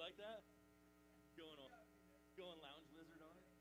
like that? Going lounge lizard on it?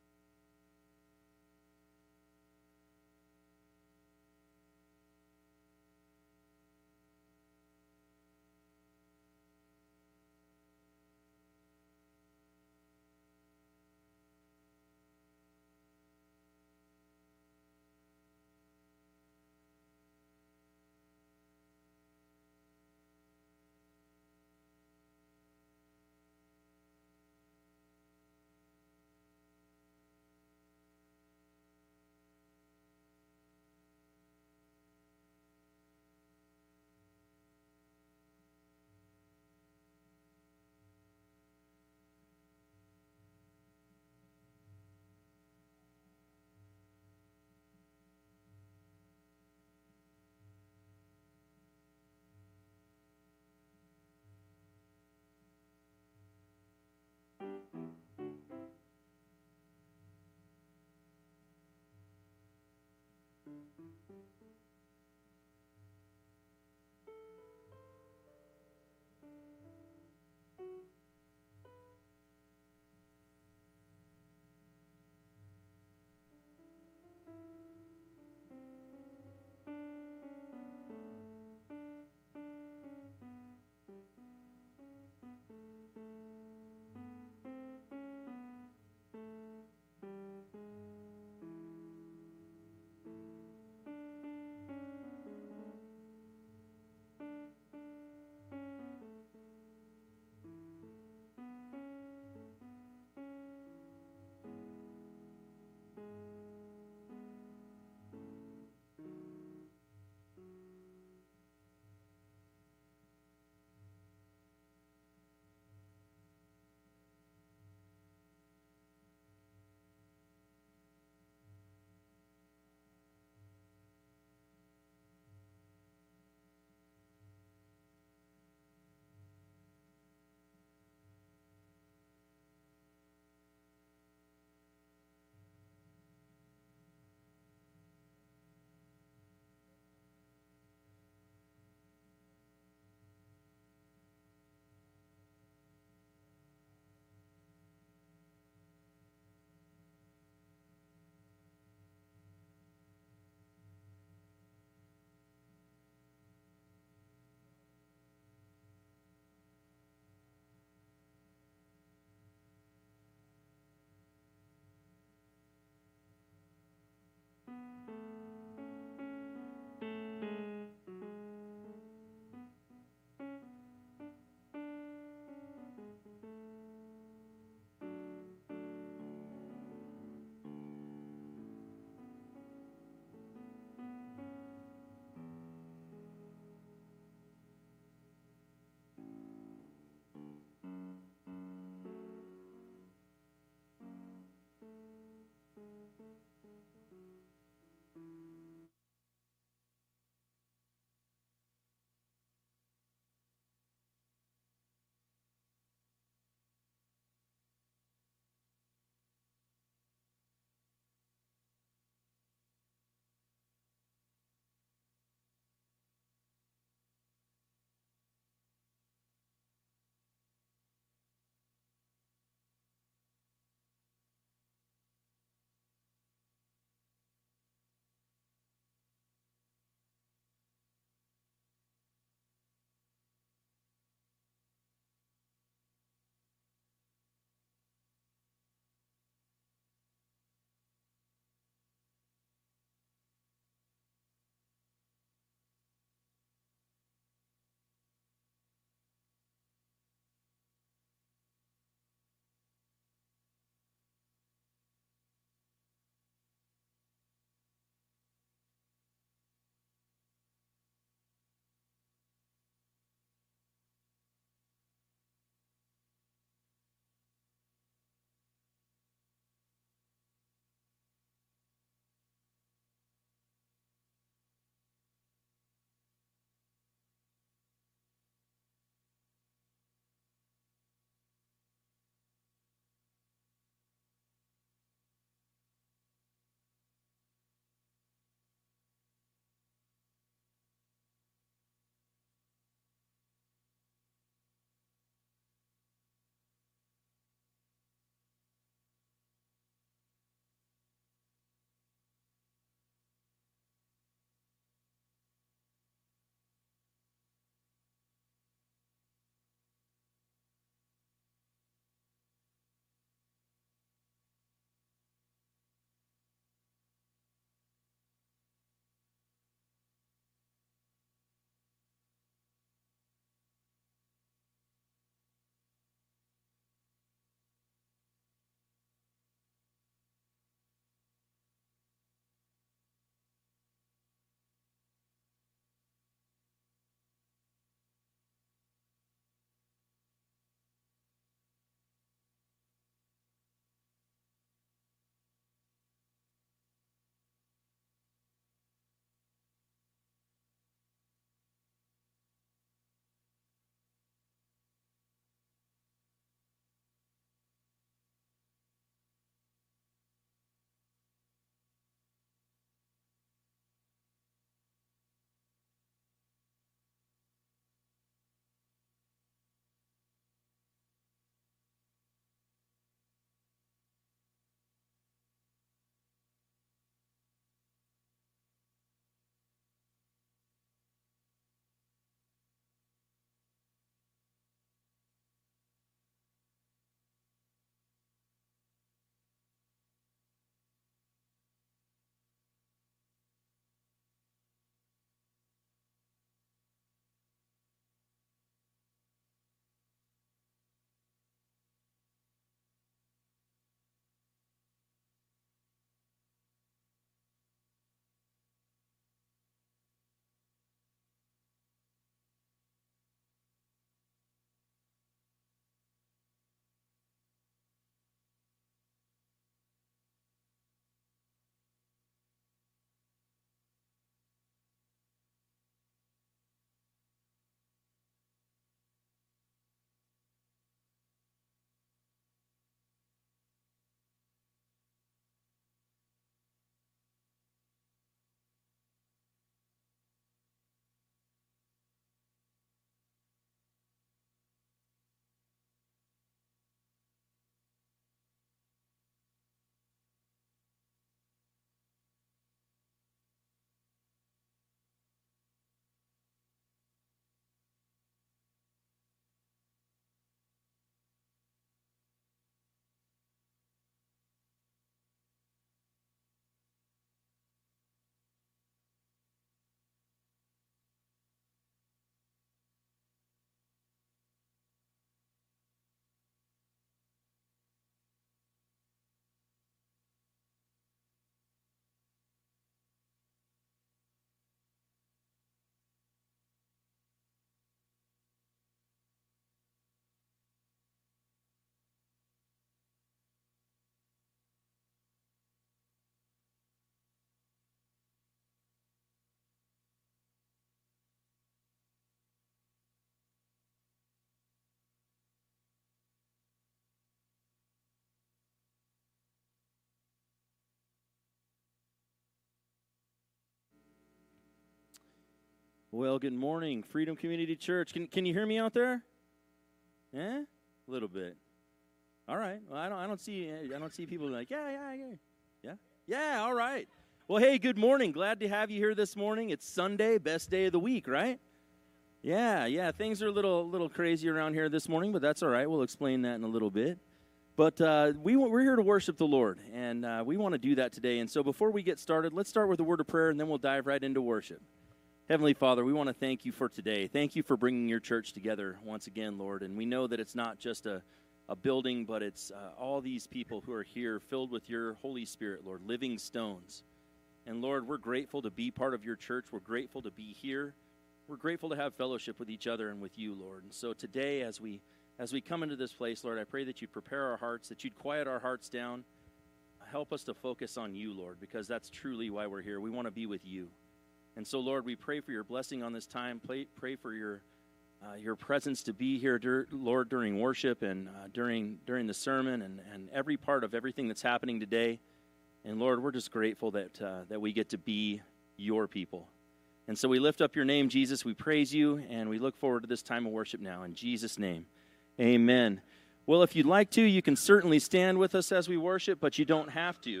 Well, good morning, Freedom Community Church. Can you hear me out there? Yeah, a little bit. All right. Well, I don't see people like yeah. All right. Well, hey, good morning. Glad to have you here this morning. It's Sunday, best day of the week, right? Yeah. Things are a little crazy around here this morning, but that's all right. We'll explain that in a little bit. But we're here to worship the Lord, and we want to do that today. And so before we get started, let's start with a word of prayer, and then we'll dive right into worship. Heavenly Father, we want to thank you for today. Thank you for bringing your church together once again, Lord. And we know that it's not just a building, but it's all these people who are here filled with your Holy Spirit, Lord, living stones. And Lord, we're grateful to be part of your church. We're grateful to be here. We're grateful to have fellowship with each other and with you, Lord. And so today, as we come into this place, Lord, I pray that you'd prepare our hearts, that you'd quiet our hearts down. Help us to focus on you, Lord, because that's truly why we're here. We want to be with you. And so, Lord, we pray for your blessing on this time. Pray for your presence to be here, Lord, during worship and during the sermon and every part of everything that's happening today. And, Lord, we're just grateful that we get to be your people. And so we lift up your name, Jesus. We praise you, and we look forward to this time of worship now. In Jesus' name, amen. Well, if you'd like to, you can certainly stand with us as we worship, but you don't have to.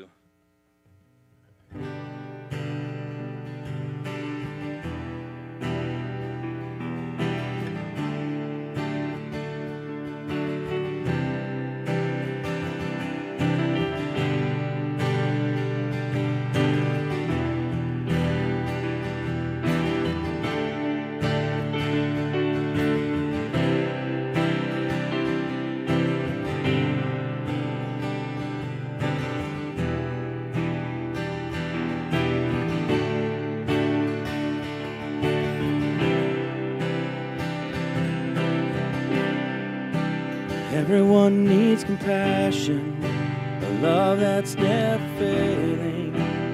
Everyone needs compassion, a love that's never failing.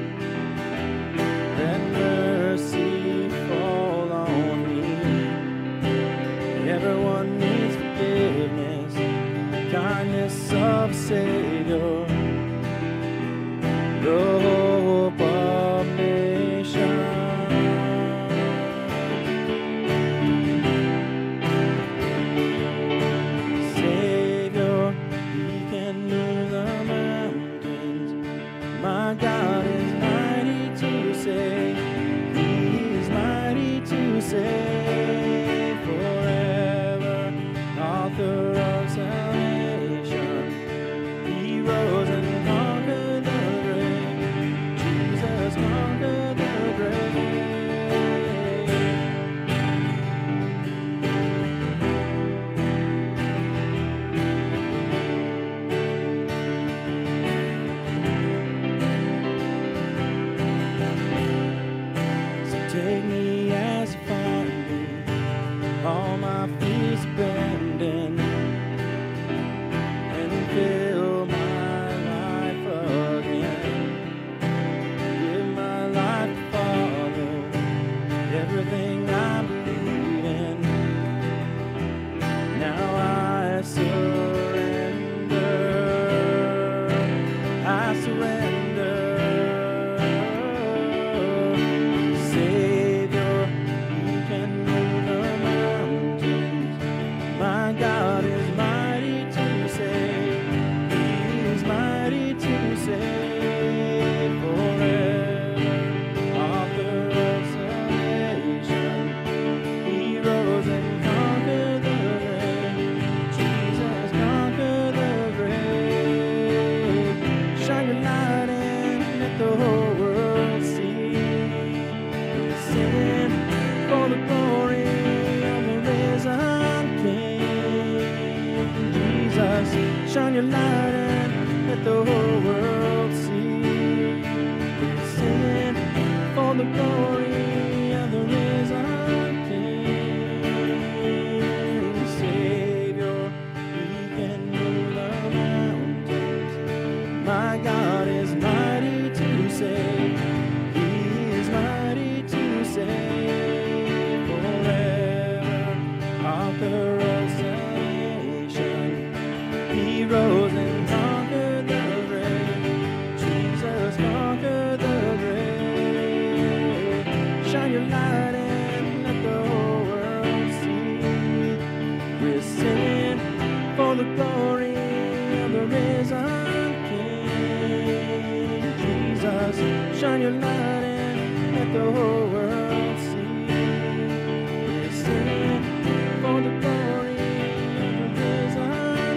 Let mercy fall on me. Everyone needs forgiveness, the kindness of a Savior, the hope of nations. God is mighty to save. He is mighty to save forever. Author of salvation. He rose and conquered the grave. Jesus conquered the grave. Take me as you find me, all my fears abandoned, and fill my life again. Give my life to follow everything I believe in. Now I surrender. God is mighty to save. He is mighty to save forever. Author of salvation. He rose and conquered the grave. Jesus conquered the grave. Shine your light and let the whole world see. Sing for the glory of the risen King. Shine your light and let the whole world see. Sing for the glory of the risen King. Savior, He can move the mountains. My God is mighty to save. He is mighty to save forever. Author of salvation. He rose and conquered the grave. Jesus conquered the grave. Shine your light and We're singing for the glory of the risen King. Jesus, shine your light and let the whole world see. We're singing for the glory of the risen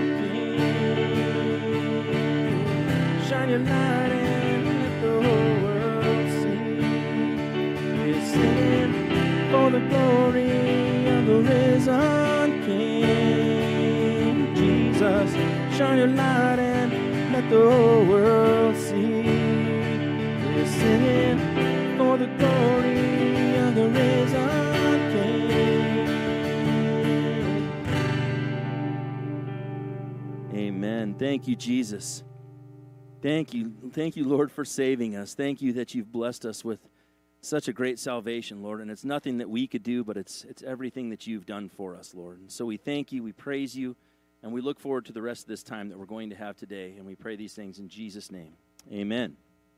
King. Shine your light and let the whole world see. We're singing for the glory of the risen King. Jesus, shine your light and let the whole world see. We're singing for the glory of the risen King. Amen. Thank you, Jesus. Thank you, Lord, for saving us. Thank you that you've blessed us with such a great salvation, Lord. And it's nothing that we could do, but it's everything that you've done for us, Lord. And so we thank you, we praise you, and we look forward to the rest of this time that we're going to have today. And we pray these things in Jesus' name. Amen.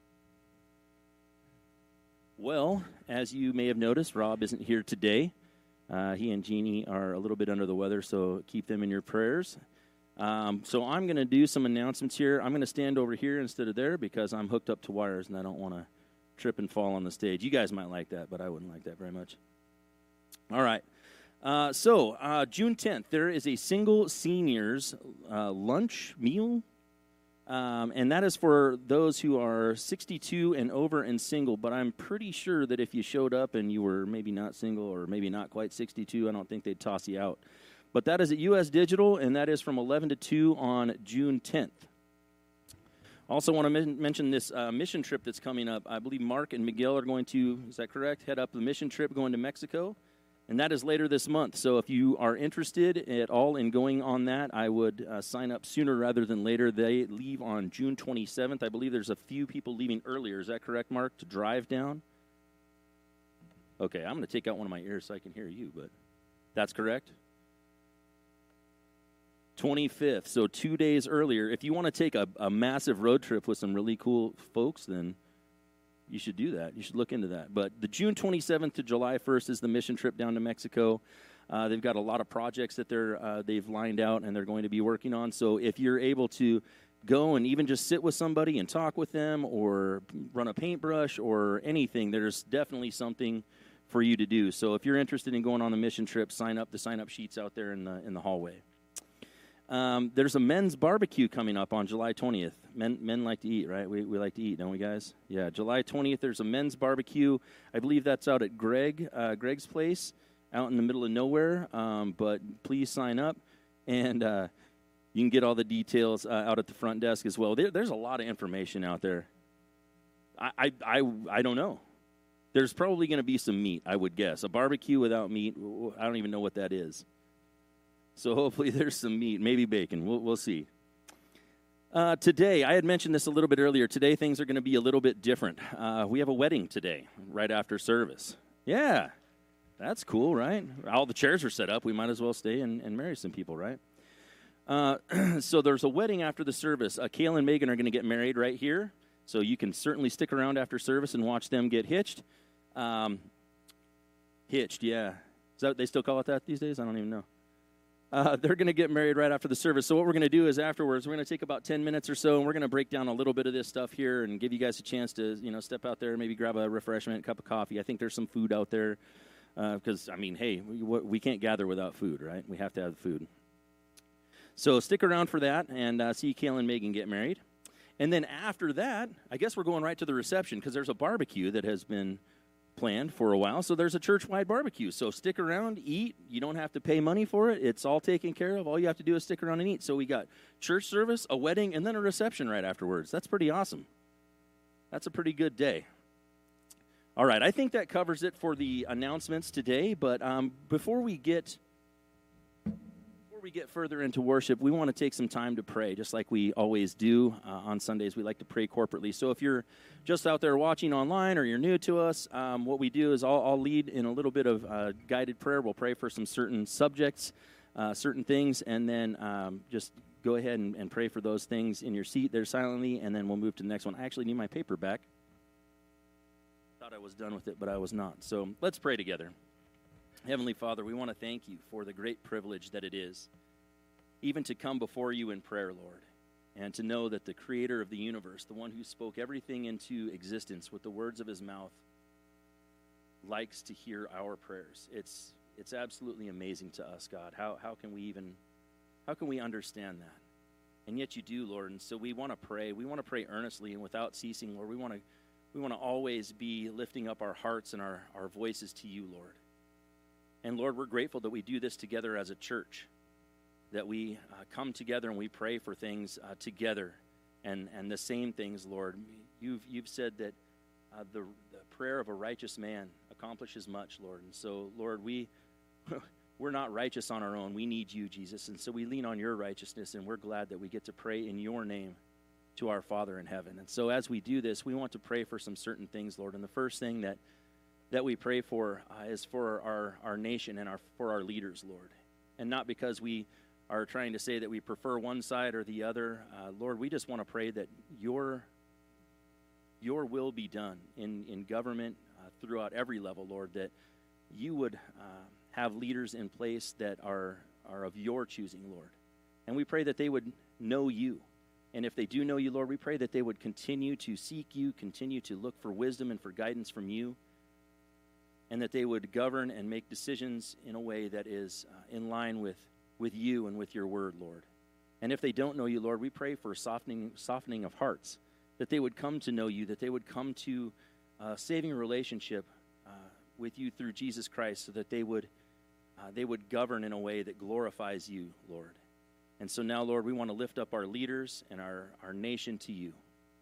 Well, as you may have noticed, Rob isn't here today. He and Jeannie are a little bit under the weather, so keep them in your prayers. So I'm going to do some announcements here. I'm going to stand over here instead of there because I'm hooked up to wires and I don't want to trip and fall on the stage. You guys might like that, but I wouldn't like that very much. All right. So June 10th, there is a single seniors lunch meal, and that is for those who are 62 and over and single, but I'm pretty sure that if you showed up and you were maybe not single or maybe not quite 62, I don't think they'd toss you out. But that is at U.S. Digital, and that is from 11 to 2 on June 10th. Also want to mention this mission trip that's coming up. I believe Mark and Miguel are going to, is that correct, head up the mission trip going to Mexico. And that is later this month. So if you are interested at all in going on that, I would sign up sooner rather than later. They leave on June 27th. I believe there's a few people leaving earlier. Is that correct, Mark, to drive down? Okay, I'm going to take out one of my ears so I can hear you, but that's correct? 25th, so 2 days earlier. If you want to take a massive road trip with some really cool folks, then you should do that. You should look into that. But the June 27th to July 1st is the mission trip down to Mexico. They've got a lot of projects that they've lined out and they're going to be working on. So if you're able to go and even just sit with somebody and talk with them or run a paintbrush or anything, there's definitely something for you to do. So if you're interested in going on the mission trip, sign up. The sign-up sheet's out there in the hallway. There's a men's barbecue coming up on July 20th. Men like to eat, right? We like to eat, don't we, guys? Yeah, July 20th, there's a men's barbecue. I believe that's out at Greg's place, out in the middle of nowhere. But please sign up, and you can get all the details out at the front desk as well. There's a lot of information out there. I don't know. There's probably going to be some meat, I would guess. A barbecue without meat, I don't even know what that is. So hopefully there's some meat, maybe bacon. We'll see. Today, I had mentioned this a little bit earlier. Today things are going to be a little bit different. We have a wedding today, right after service. Yeah, that's cool, right? All the chairs are set up. We might as well stay and marry some people, right? So there's a wedding after the service. Kayla and Megan are going to get married right here. So you can certainly stick around after service and watch them get hitched. Hitched, yeah. Is that what they still call it that these days? I don't even know. They're going to get married right after the service. So what we're going to do is afterwards, we're going to take about 10 minutes or so, and we're going to break down a little bit of this stuff here and give you guys a chance to, step out there and maybe grab a refreshment, a cup of coffee. I think there's some food out there because, hey, we can't gather without food, right? We have to have food. So stick around for that and see Kayla and Megan get married. And then after that, I guess we're going right to the reception because there's a barbecue that has been planned for a while. So there's a church-wide barbecue. So stick around, eat. You don't have to pay money for it. It's all taken care of. All you have to do is stick around and eat. So we got church service, a wedding, and then a reception right afterwards. That's pretty awesome. That's a pretty good day. All right, I think that covers it for the announcements today. But before we get further into worship, we want to take some time to pray, just like we always do on Sundays. We like to pray corporately. So if you're just out there watching online or you're new to us, what we do is I'll lead in a little bit of guided prayer. We'll pray for some certain subjects, certain things, and then just go ahead and pray for those things in your seat there silently, and then we'll move to the next one. I actually need my paper back. Thought I was done with it, but I was not. So let's pray together. Heavenly Father, we want to thank you for the great privilege that it is, even to come before you in prayer, Lord, and to know that the creator of the universe, the one who spoke everything into existence with the words of his mouth, likes to hear our prayers. It's absolutely amazing to us, God. How can we understand that? And yet you do, Lord. And so we want to pray. We want to pray earnestly and without ceasing, Lord. We want to always be lifting up our hearts and our voices to you, Lord. And Lord, we're grateful that we do this together as a church, that we come together and we pray for things together, and the same things, Lord. You've said that the prayer of a righteous man accomplishes much, Lord. And so, Lord, we're not righteous on our own. We need you, Jesus. And so we lean on your righteousness, and we're glad that we get to pray in your name to our Father in heaven. And so as we do this, we want to pray for some certain things, Lord. And the first thing that we pray for is for our nation and for our leaders, Lord. And not because we are trying to say that we prefer one side or the other. Lord, we just want to pray that your will be done in government throughout every level, Lord, that you would have leaders in place that are of your choosing, Lord. And we pray that they would know you. And if they do know you, Lord, we pray that they would continue to seek you, continue to look for wisdom and for guidance from you, and that they would govern and make decisions in a way that is in line with you and with your word, Lord. And if they don't know you, Lord, we pray for softening of hearts, that they would come to know you, that they would come to a saving relationship with you through Jesus Christ, so that they would govern in a way that glorifies you, Lord. And so now, Lord, we want to lift up our leaders and our nation to you.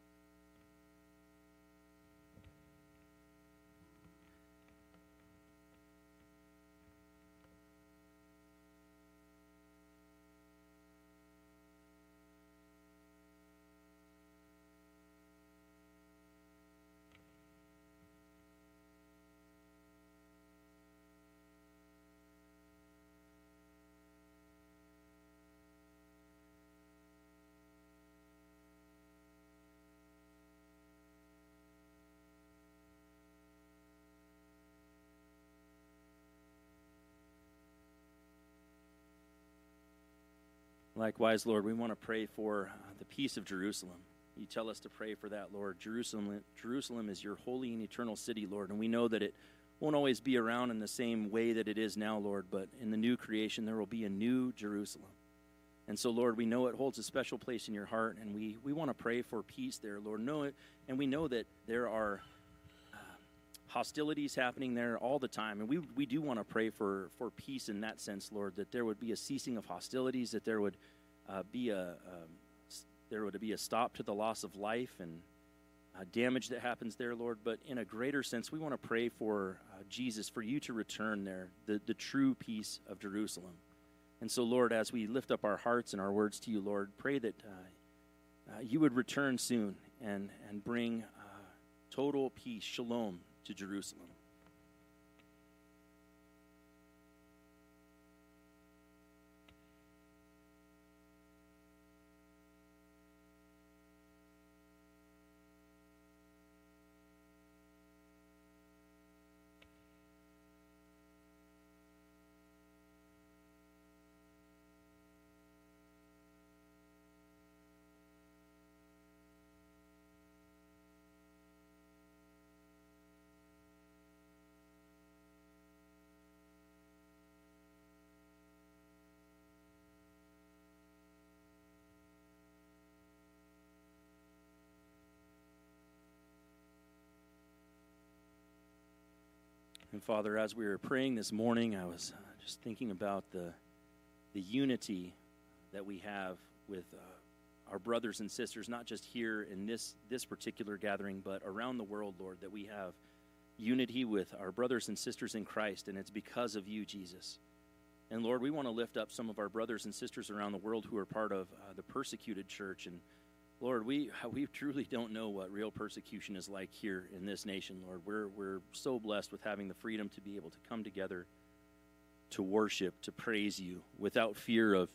Likewise, Lord, we want to pray for the peace of Jerusalem. You tell us to pray for that, Lord. Jerusalem is your holy and eternal city, Lord, and we know that it won't always be around in the same way that it is now, Lord, but in the new creation there will be a new Jerusalem. And so, Lord, we know it holds a special place in your heart, and we want to pray for peace there, Lord. And we know that there are hostilities happening there all the time, and we do want to pray for peace in that sense, Lord, that there would be a ceasing of hostilities, that there would be a stop to the loss of life and damage that happens there, Lord. But in a greater sense, we want to pray for Jesus, for you to return there, the true peace of Jerusalem. And so, Lord, as we lift up our hearts and our words to you, Lord, pray that you would return soon and bring total peace, shalom, to Jerusalem. And Father, as we were praying this morning, I was just thinking about the unity that we have with our brothers and sisters, not just here in this particular gathering, but around the world, Lord, that we have unity with our brothers and sisters in Christ, and it's because of you, Jesus. And Lord, we want to lift up some of our brothers and sisters around the world who are part of the persecuted church. And Lord, we truly don't know what real persecution is like here in this nation, Lord. We're so blessed with having the freedom to be able to come together to worship, to praise you, without fear of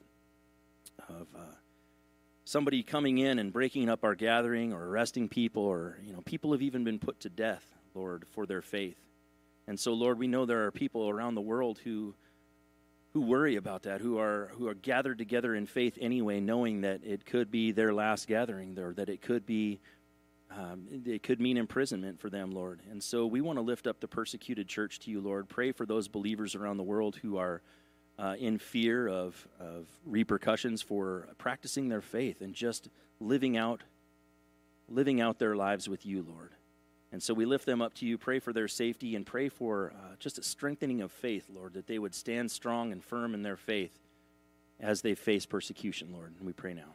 somebody coming in and breaking up our gathering or arresting people, or people have even been put to death, Lord, for their faith. And so, Lord, we know there are people around the world who worry about that, who are gathered together in faith anyway, knowing that it could be their last gathering, or that it could mean imprisonment for them, Lord. And so we want to lift up the persecuted church to you, Lord. Pray for those believers around the world who are in fear of repercussions for practicing their faith and just living out their lives with you, Lord. And so we lift them up to you, pray for their safety, and pray for just a strengthening of faith, Lord, that they would stand strong and firm in their faith as they face persecution, Lord. And we pray now.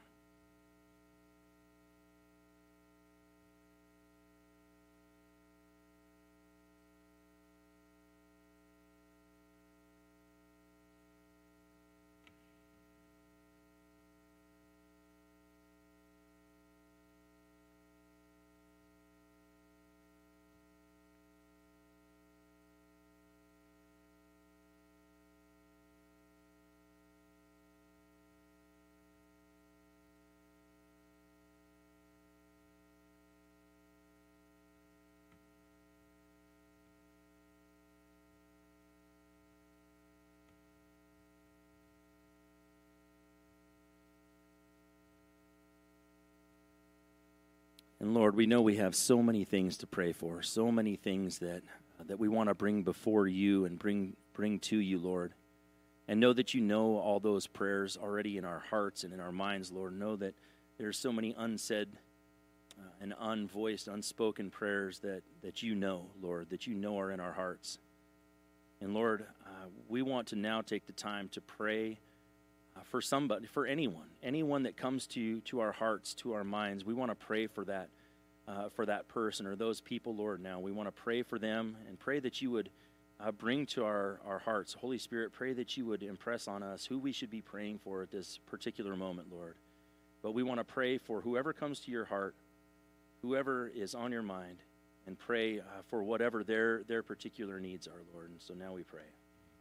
And Lord, we know we have so many things to pray for, so many things that we want to bring before you and bring to you, Lord. And know that you know all those prayers already in our hearts and in our minds, Lord. Know that there's so many unsaid and unvoiced, unspoken prayers that you know, Lord, that you know are in our hearts. And Lord, we want to now take the time to pray for somebody, for anyone that comes to our hearts, to our minds. We want to pray for that person or those people, Lord. Now we want to pray for them and pray that you would bring to our hearts. Holy Spirit, pray that you would impress on us who we should be praying for at this particular moment, Lord. But we want to pray for whoever comes to your heart, whoever is on your mind, and pray for whatever their particular needs are, Lord. And so now we pray.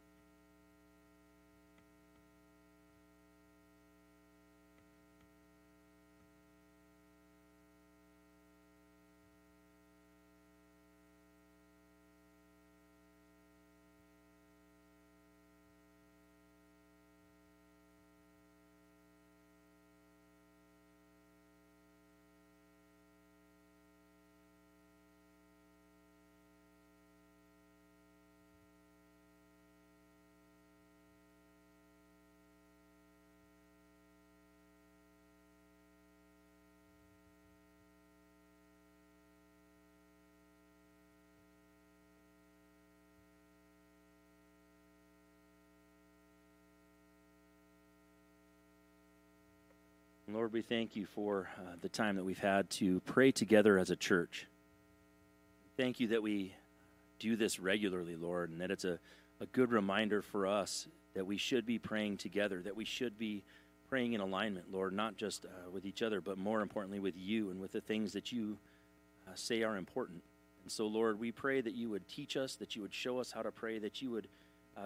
Lord, we thank you for the time that we've had to pray together as a church. Thank you that we do this regularly, Lord, and that it's a good reminder for us that we should be praying together, that we should be praying in alignment, Lord, not just with each other, but more importantly with you and with the things that you say are important. And so, Lord, we pray that you would teach us, that you would show us how to pray, that you would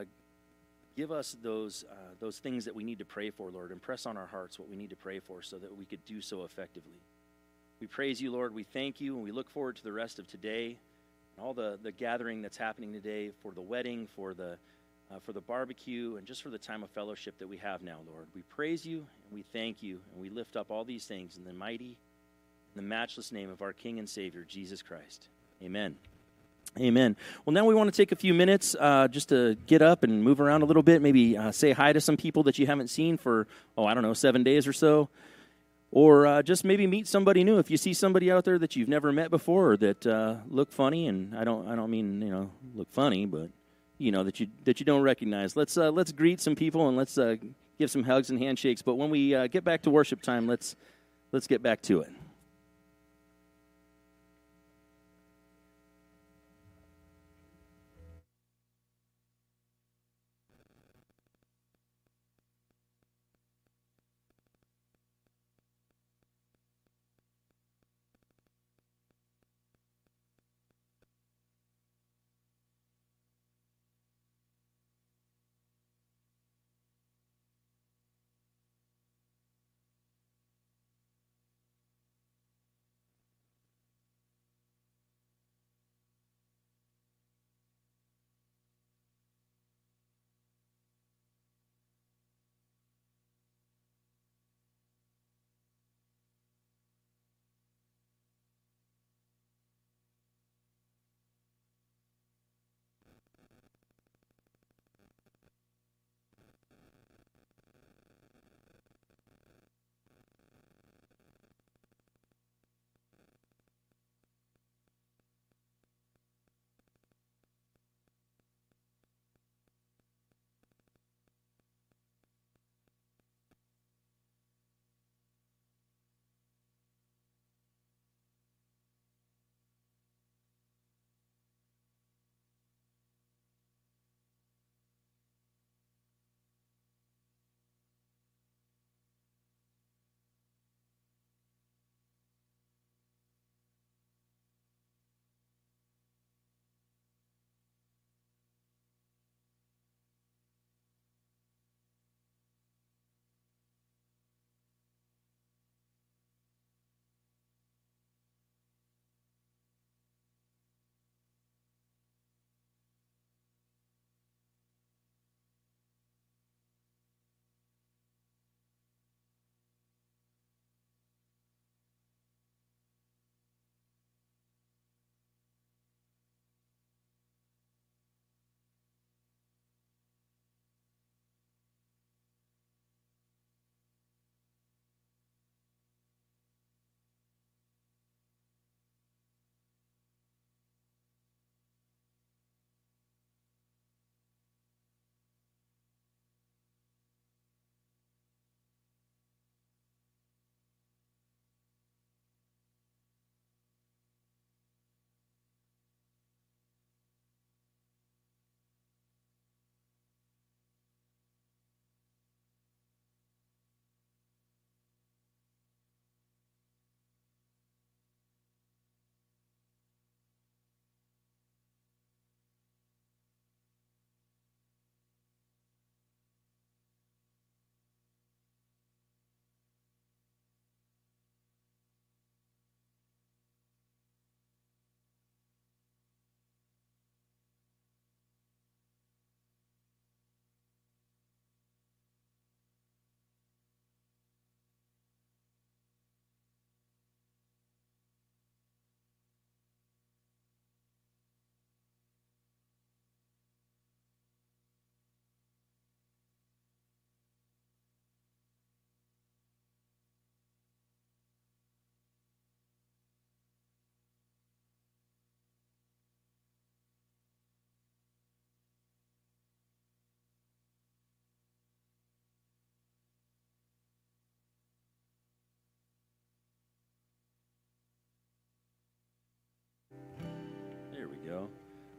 give us those things that we need to pray for, Lord. Impress on our hearts what we need to pray for so that we could do so effectively. We praise you, Lord. We thank you, and we look forward to the rest of today, and all the gathering that's happening today, for the wedding, for the barbecue, and just for the time of fellowship that we have now, Lord. We praise you, and we thank you, and we lift up all these things in the mighty, in the matchless name of our King and Savior, Jesus Christ. Amen. Amen. Well, now we want to take a few minutes just to get up and move around a little bit, maybe say hi to some people that you haven't seen for, 7 days or so, or just maybe meet somebody new. If you see somebody out there that you've never met before or that look funny, and I don't mean, look funny, but, that you don't recognize, let's greet some people and let's give some hugs and handshakes. But when we get back to worship time, let's get back to it.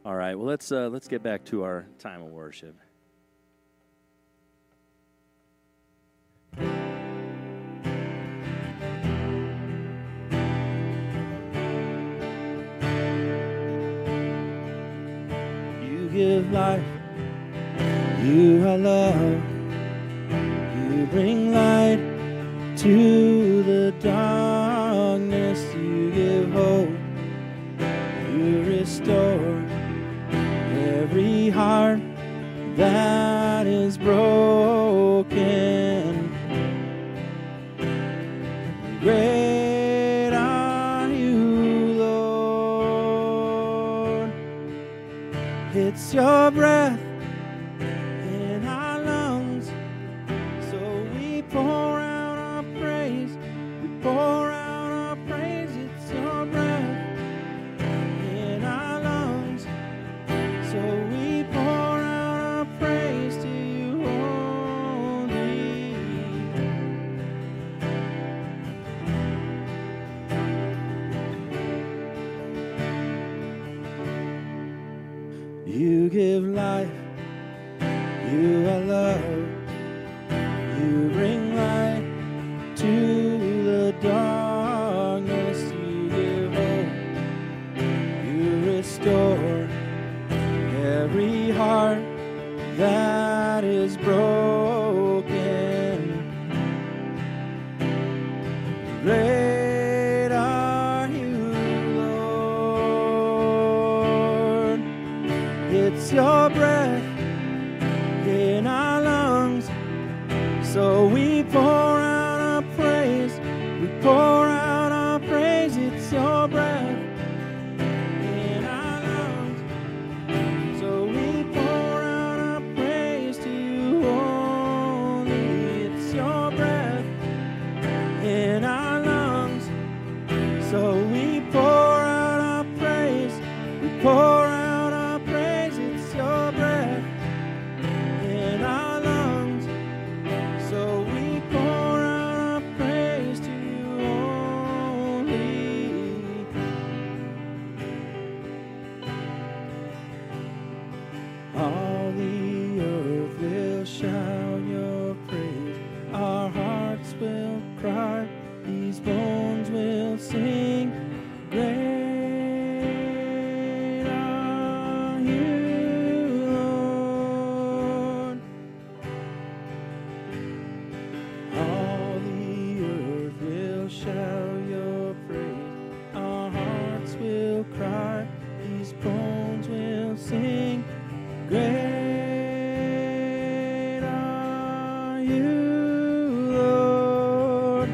All right, well, let's get back to our time of worship. You give life, you are love, you bring light to the darkness, you give hope, you restore every heart that is broken. Great are you, Lord. It's your breath in our lungs, so we pour out our praise. We pour out our praise. It's your breath in our lungs, so we pour out our praise to you only. You give life, you are love, you bring light to the darkness, you give hope, you restore every heart that is broken. Great are you, Lord. It's your breath in our lungs, so we pour out our praise. We pour out our praise. It's your breath in our lungs, so we pour out our praise to you only. It's your breath in our lungs, so we pour out our praise. We pour out our praise. It's your breath in our lungs, so we pour out our praise to you only. All the earth will shout your praise. Our hearts will cry. These bones will sing. Great are you, Lord. All the earth will shout your praise. Our hearts will cry. These bones will sing. Great are you, Lord.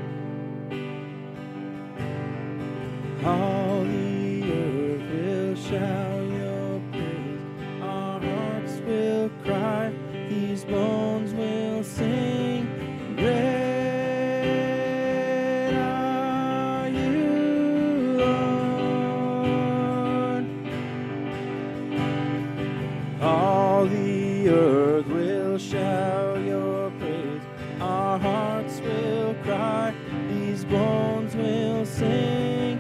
All the earth will shout your praise. Our hearts will cry. These bones will sing. Great are you, Lord. All the earth will shout your praise. Our hearts will cry. These bones will sing.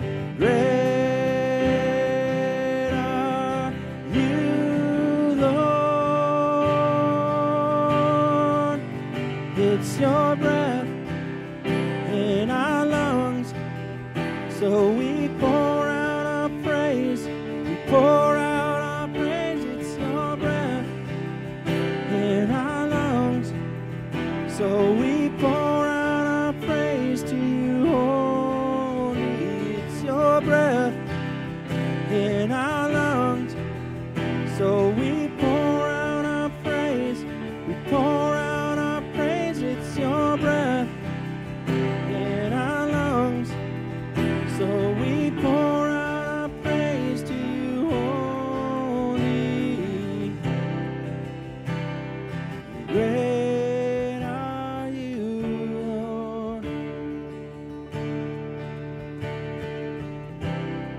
Great are you, Lord. It's your breath in our lungs, so we pour out our praise. We pour out our praise. It's your breath in our lungs, so we pour out our praise to you only. It's your breath in our lungs, so we pour out our praise. We pour out our praise. It's your breath in our lungs, so we pour out our praise to you only. Great are you, Lord.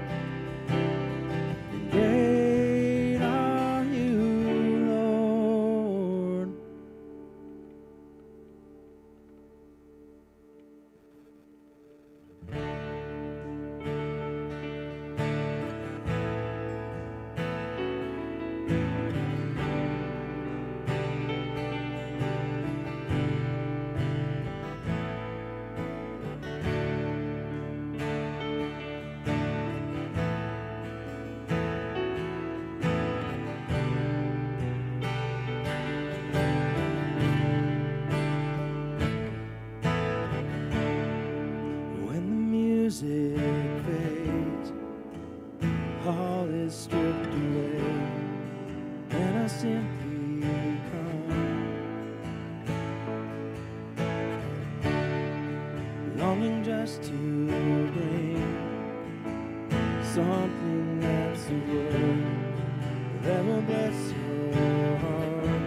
longing just to bring something that's a word that will bless your heart.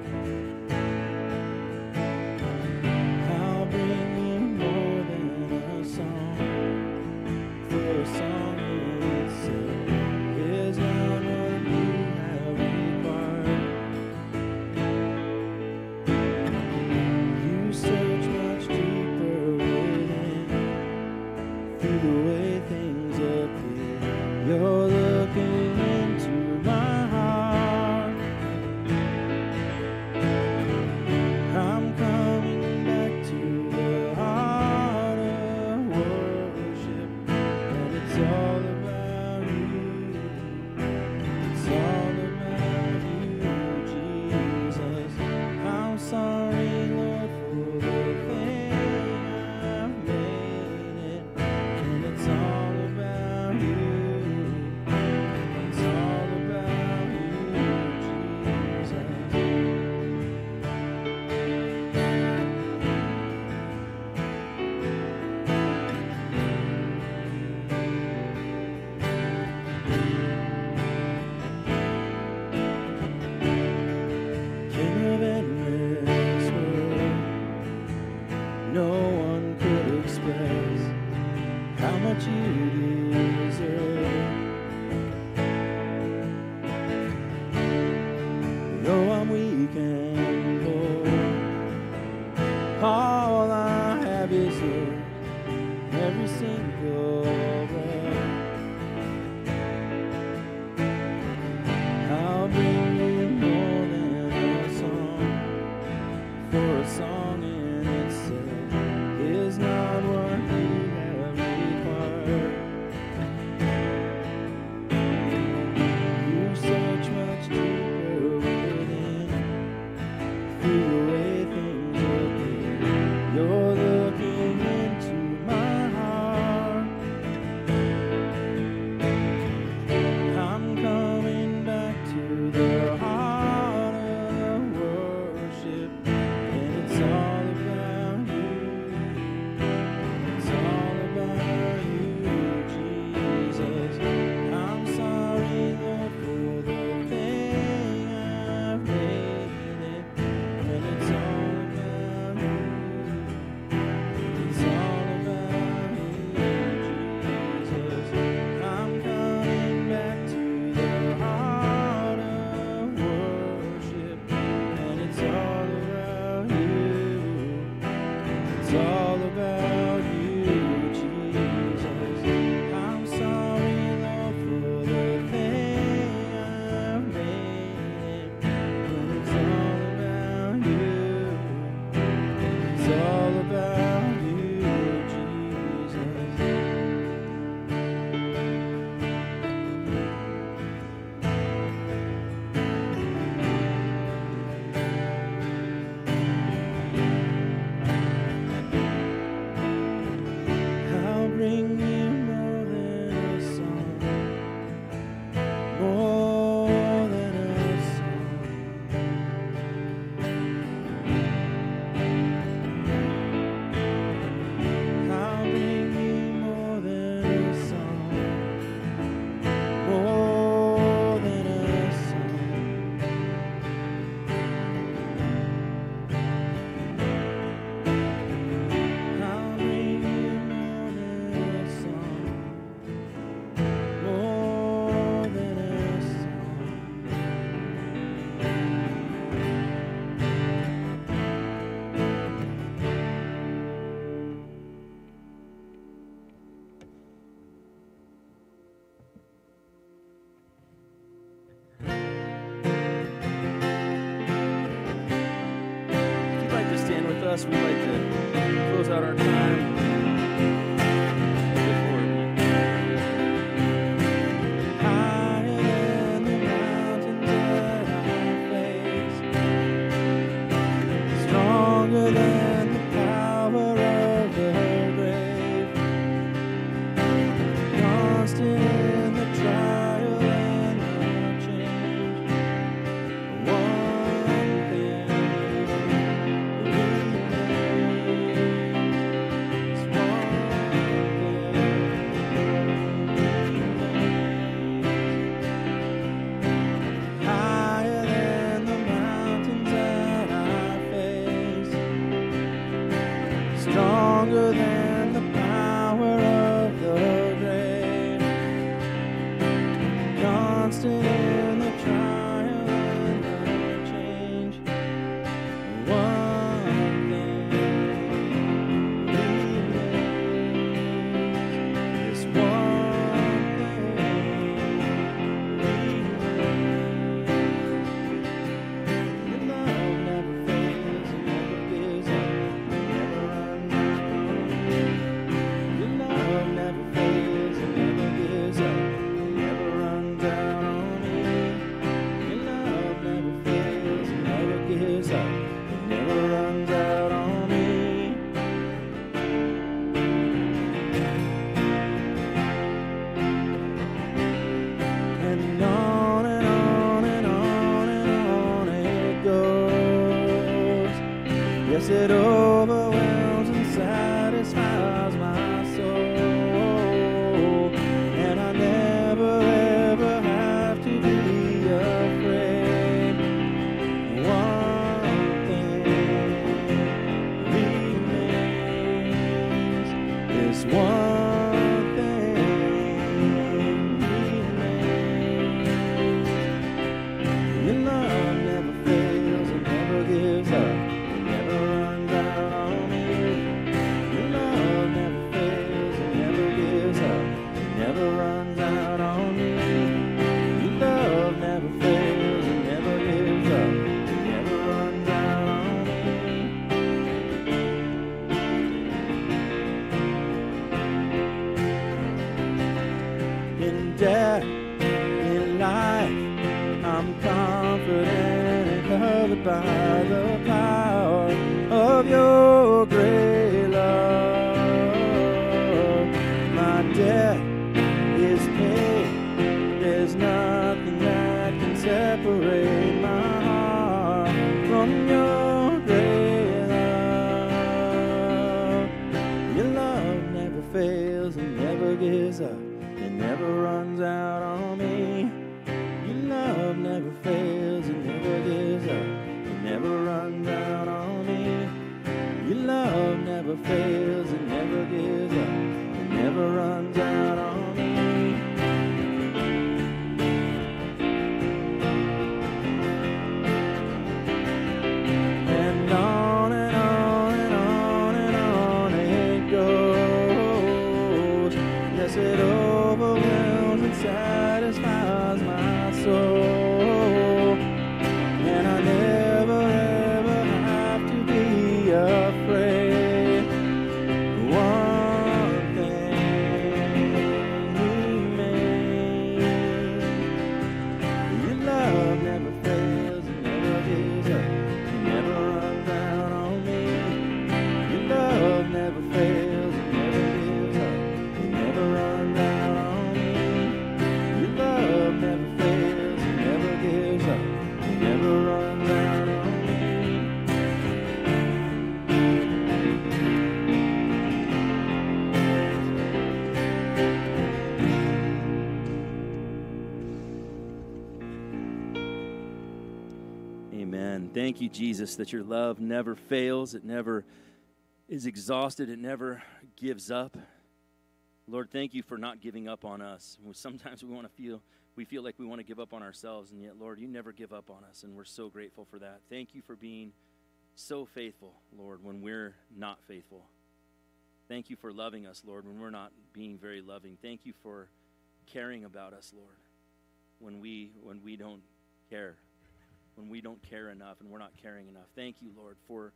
I'll bring you more than a song, for a song in itself is not what you have required. You search much deeper within, through the way things appear. You're looking into my heart. I'm coming back to the heart of worship, and it's all about you. It's all about you, Jesus. I'm sorry, Lord, for the thing I've made it, and it's all about you. It's all about you, Jesus. King of endless world, no one could express how much you deserve. Though I'm weak and poor, all I have is yours, every single breath. I'll bring you more than a song, for a song in itself is not what you have required. You search much deeper within, through the way things appear. You're looking into my heart. I'm coming back to the heart of worship, and it's all about you. It's all about you, Jesus. I'm sorry, Lord, for the thing I've made it, and it's all about you. It's all about you, Jesus. I'm coming back to the heart of worship, and it's all about you. It's all about you, Jesus. I'm sorry, Lord, for the thing I've made it, and it's all about you. It's all about you, Jesus. I'll bring you more than a song, more than a song. I'll bring you more than a song, more than a song. I'll bring you more than a song, more than a song. If you'd like to stand with us, we'd like to close out our time. Higher than the mountains that I face, stronger than the power of the grave, constant in the trial and the change. One thing remains, stronger than the power of the grave, constant in the trial and the change. One thing remains, this one thing remains. Your love never fails, it never gives up, it never runs out. Your love never fails, it never gives up, it never runs out on me. Your love never fails, it never gives up, it never runs out on me. And on and on and on and on it goes. Yes, it overwhelms and satisfies my soul. And I never ever have to be afraid. One thing remains. This one thing remains. Your love never fails, it never gives up, it never runs out on me. Your love never fails, it never gives up, it never runs out on me. Your love never fails, it never gives up, it never runs out on me. In death, in life, I'm confident and covered by the power of your great love. My debt is paid. There's nothing that can separate my heart from your great love. Your love never fails and never gives up. It never runs out on me. Your love never fails, it never gives up, it never runs out on me. Your love never fails, it never gives up, it never runs out on me. And on and on and on and on it goes. Yes, it overwhelms and satisfies my soul. And I never ever have to be afraid. One thing remains. Your love never fails, it never gives up, it never runs out on me. Your love never fails, it never gives up, it never runs out on me. Your love never fails, it never gives up, it never runs out on me. Amen. Thank you, Jesus, that your love never fails. It never is exhausted. It never gives up. Lord, thank you for not giving up on us. Sometimes we feel like we want to give up on ourselves, and yet, Lord, you never give up on us, and we're so grateful for that. Thank you for being so faithful, Lord, when we're not faithful. Thank you for loving us, Lord, when we're not being very loving. Thank you for caring about us, Lord, when we don't care, when we don't care enough and we're not caring enough. Thank you, Lord, for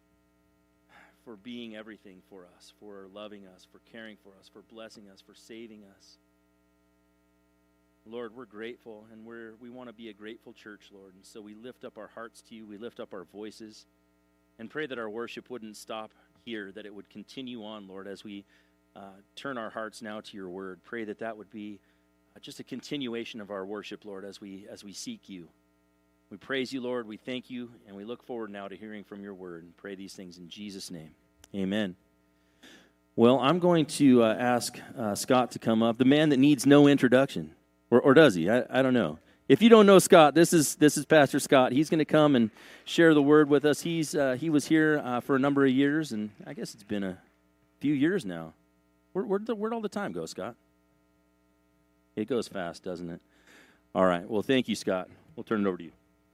being everything for us, for loving us, for caring for us, for blessing us, for saving us. Lord, we're grateful, and we want to be a grateful church, Lord. And so we lift up our hearts to you. We lift up our voices and pray that our worship wouldn't stop here, that it would continue on, Lord, as we turn our hearts now to your word. Pray that that would be just a continuation of our worship, Lord, as we seek you. We praise you, Lord. We thank you, and we look forward now to hearing from your word, and pray these things in Jesus' name. Amen. Well, I'm going to ask Scott to come up, the man that needs no introduction. Or does he? I don't know. If you don't know Scott, this is Pastor Scott. He's going to come and share the word with us. He was here for a number of years, and I guess it's been few years now. Where'd all the time go, Scott? It goes fast, doesn't it? All right. Well, thank you, Scott. We'll turn it over to you.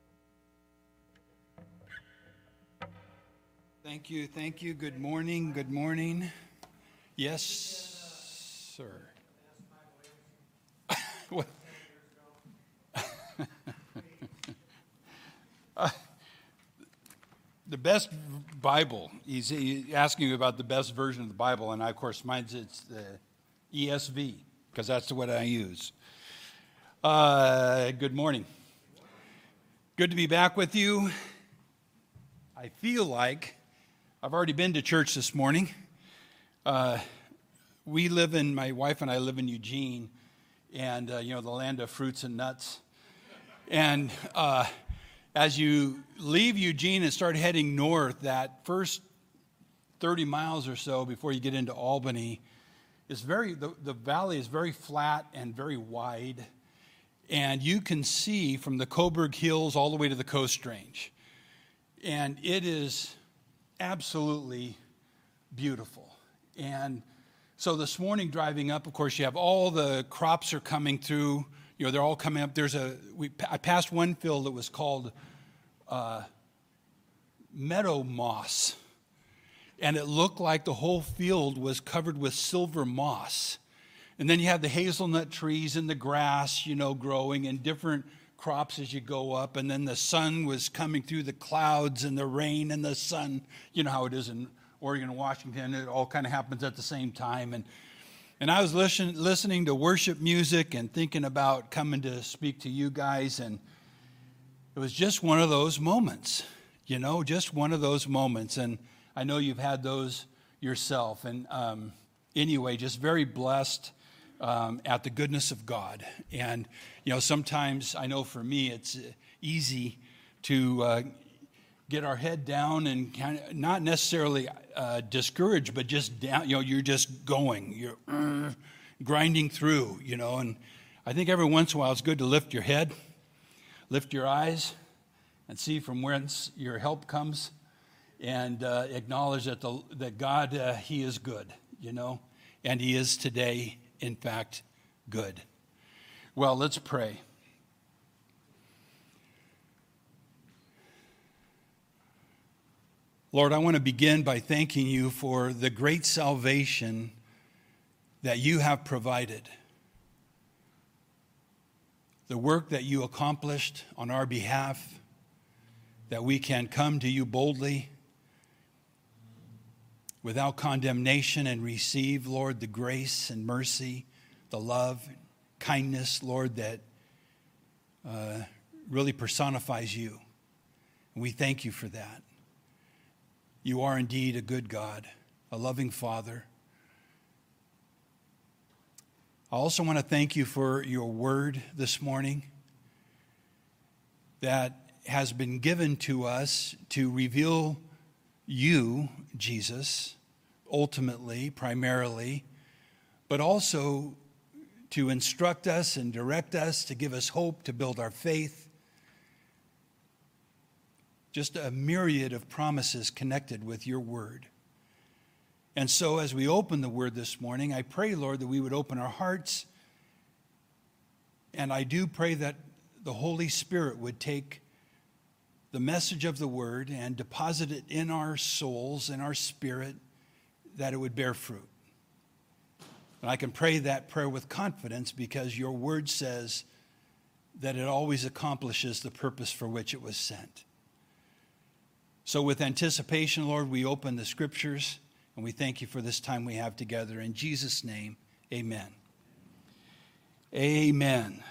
Thank you. Thank you. Good morning. Good morning. Yes, sir. The best Bible, he's asking you about the best version of the Bible, and of course mine's it's the ESV, because that's what I use. Good morning. Good to be back with you. I feel like I've already been to church this morning. My wife and I live in Eugene, and the land of fruits and nuts. And as you leave Eugene and start heading north, that first 30 miles or so before you get into Albany, the valley is very flat and very wide. And you can see from the Coburg Hills all the way to the Coast Range. And it is absolutely beautiful. And so this morning driving up, of course, you have all the crops are coming through. They're all coming up. I passed one field that was called meadow moss. And it looked like the whole field was covered with silver moss. And then you have the hazelnut trees and the grass, growing and different crops as you go up. And then the sun was coming through the clouds and the rain and the sun. You know how it is in Oregon and Washington. It all kind of happens at the same time. And I was listening to worship music and thinking about coming to speak to you guys. And it was just one of those moments, just one of those moments. And I know you've had those yourself. And anyway, just very blessed at the goodness of God. And, sometimes I know for me it's easy to get our head down and kind of not necessarily discouraged, but just down, you're just going, you're grinding through, and I think every once in a while it's good to lift your head, lift your eyes, and see from whence your help comes, and acknowledge that God, He is good, and He is today, in fact, good. Well, let's pray. Lord, I want to begin by thanking you for the great salvation that you have provided. The work that you accomplished on our behalf, that we can come to you boldly without condemnation and receive, Lord, the grace and mercy, the love, kindness, Lord, that really personifies you. And we thank you for that. You are indeed a good God, a loving Father. I also want to thank you for your word this morning that has been given to us to reveal you, Jesus, ultimately, primarily, but also to instruct us and direct us, to give us hope, to build our faith. Just a myriad of promises connected with your word. And so as we open the word this morning, I pray, Lord, that we would open our hearts. And I do pray that the Holy Spirit would take the message of the word and deposit it in our souls, in our spirit, that it would bear fruit. And I can pray that prayer with confidence because your word says that it always accomplishes the purpose for which it was sent. So with anticipation, Lord, we open the scriptures and we thank you for this time we have together. In Jesus' name, amen. Amen.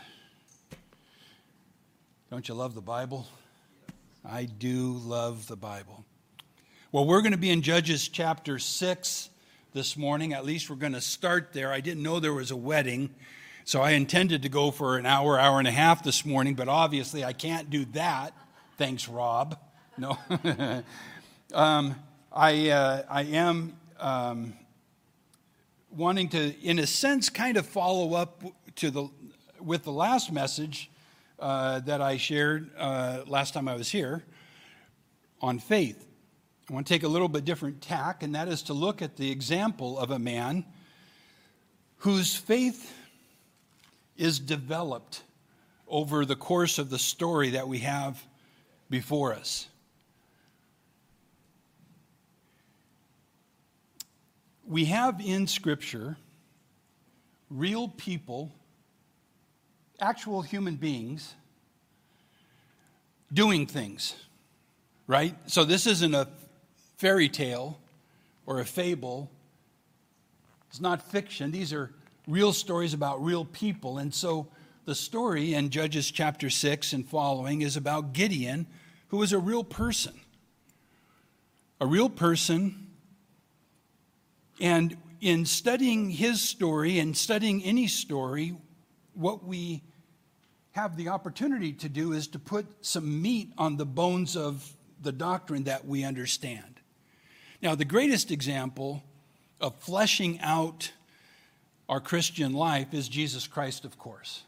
Don't you love the Bible? I do love the Bible. Well, we're going to be in Judges chapter 6 this morning. At least we're going to start there. I didn't know there was a wedding, so I intended to go for an hour and a half this morning, but obviously I can't do that. Thanks, Rob. No. I am wanting to, in a sense, kind of follow up with the last message that I shared last time I was here on faith. I want to take a little bit different tack, and that is to look at the example of a man whose faith is developed over the course of the story that we have before us. We have in Scripture real people, actual human beings, doing things, right? So this isn't a fairy tale or a fable. It's not fiction. These are real stories about real people. And so the story in Judges chapter 6 and following is about Gideon, who was a real person. A real person. And in studying his story and studying any story, what we have the opportunity to do is to put some meat on the bones of the doctrine that we understand. Now, the greatest example of fleshing out our Christian life is Jesus Christ, of course.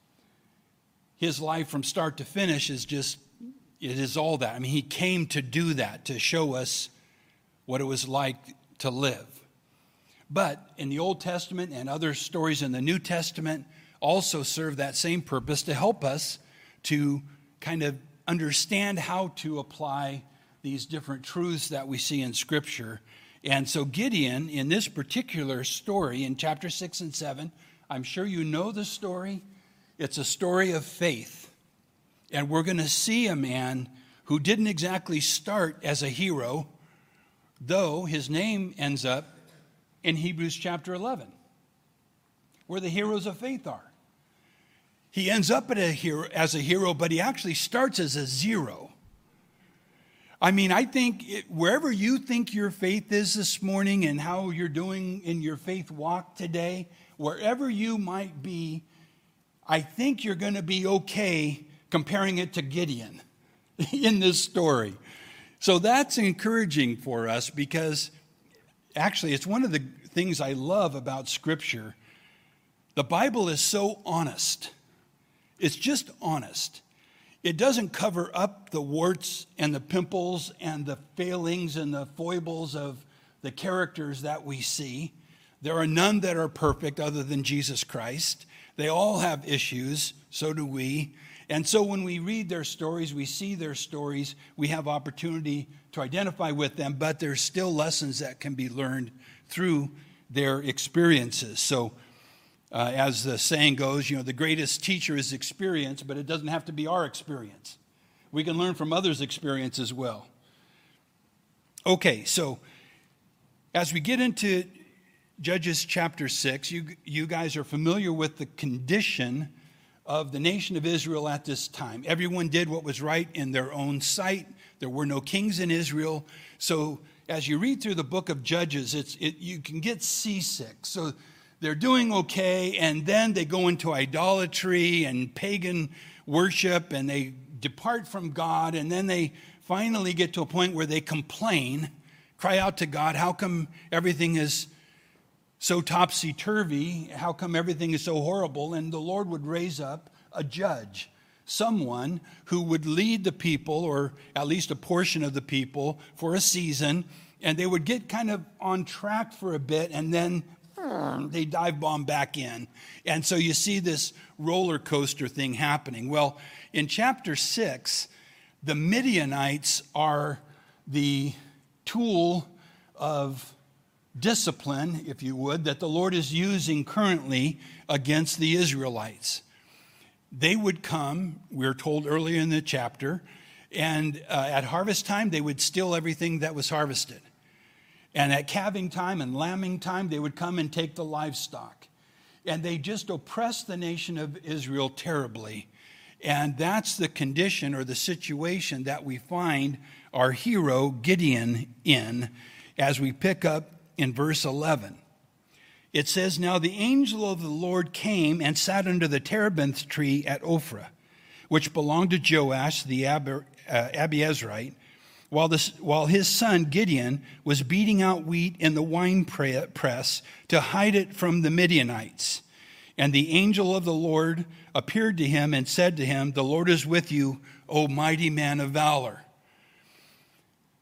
His life from start to finish is it is all that. I mean, he came to do that, to show us what it was like to live. But in the Old Testament and other stories in the New Testament also serve that same purpose, to help us to kind of understand how to apply these different truths that we see in Scripture. And so Gideon, in this particular story, in chapter 6 and 7, I'm sure you know the story. It's a story of faith. And we're going to see a man who didn't exactly start as a hero, though his name ends up in Hebrews chapter 11, where the heroes of faith are. He ends up as a hero, but he actually starts as a zero. I mean, I think wherever you think your faith is this morning and how you're doing in your faith walk today, wherever you might be, I think you're going to be okay comparing it to Gideon in this story. So that's encouraging for us, because actually it's one of the things I love about Scripture. The Bible is so honest. It's just honest. It doesn't cover up the warts and the pimples and the failings and the foibles of the characters that we see. There are none that are perfect other than Jesus Christ. They all have issues, so do we. And so when we read their stories, we see their stories, we have opportunity to identify with them, but there's still lessons that can be learned through their experiences. So as the saying goes, the greatest teacher is experience, but it doesn't have to be our experience. We can learn from others' experience as well. Okay, so as we get into Judges chapter 6, you guys are familiar with the condition of the nation of Israel at this time. Everyone did what was right in their own sight. There were no kings in Israel. So as you read through the book of Judges, you can get seasick. So they're doing okay, and then they go into idolatry and pagan worship, and they depart from God, and then they finally get to a point where they complain, cry out to God, how come everything is so topsy-turvy? How come everything is so horrible? And the Lord would raise up a judge, someone who would lead the people, or at least a portion of the people, for a season, and they would get kind of on track for a bit, and then they dive bomb back in. And so you see this roller coaster thing happening. Well, in chapter 6, the Midianites are the tool of discipline, if you would, that the Lord is using currently against the Israelites. They would come, we're told earlier in the chapter, and at harvest time, they would steal everything that was harvested. And at calving time and lambing time, they would come and take the livestock. And they just oppressed the nation of Israel terribly. And that's the condition or the situation that we find our hero Gideon in as we pick up in verse 11. It says, "Now the angel of the Lord came and sat under the terebinth tree at Ophrah, which belonged to Joash the Abiezrite, while his son Gideon was beating out wheat in the wine press to hide it from the Midianites. And the angel of the Lord appeared to him and said to him, 'The Lord is with you, O mighty man of valor.'"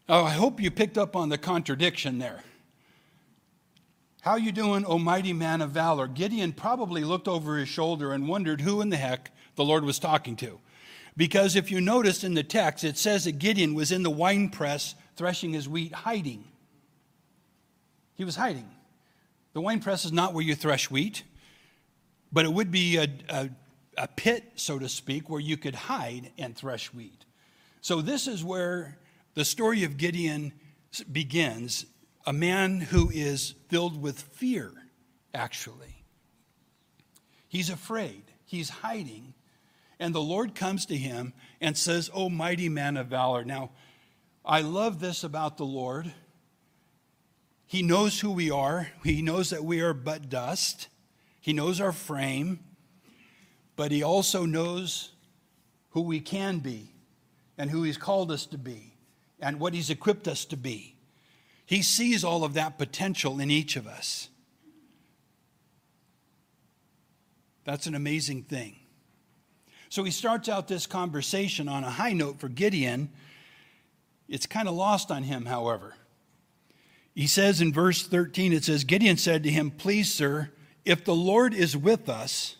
Oh, I hope you picked up on the contradiction there. How you doing, O mighty man of valor? Gideon probably looked over his shoulder and wondered who in the heck the Lord was talking to. Because if you noticed in the text, it says that Gideon was in the winepress threshing his wheat, hiding. He was hiding. The winepress is not where you thresh wheat, but it would be a pit, so to speak, where you could hide and thresh wheat. So this is where the story of Gideon begins, a man who is filled with fear, actually. He's afraid. He's hiding. And the Lord comes to him and says, "O mighty man of valor." Now, I love this about the Lord. He knows who we are. He knows that we are but dust. He knows our frame. But he also knows who we can be and who he's called us to be and what he's equipped us to be. He sees all of that potential in each of us. That's an amazing thing. So he starts out this conversation on a high note for Gideon. It's kind of lost on him, however. He says in verse 13, it says, Gideon said to him, "Please, sir, if the Lord is with us,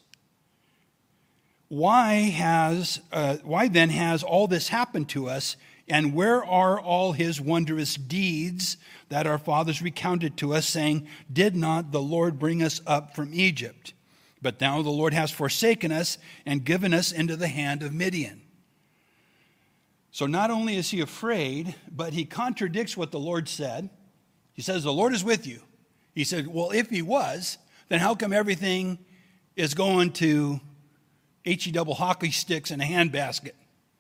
why then has all this happened to us? And where are all his wondrous deeds that our fathers recounted to us, saying, did not the Lord bring us up from Egypt? But now the Lord has forsaken us and given us into the hand of Midian." So not only is he afraid, but he contradicts what the Lord said. He says, the Lord is with you. He said, well, if he was, then how come everything is going to H-E-double hockey sticks in a handbasket?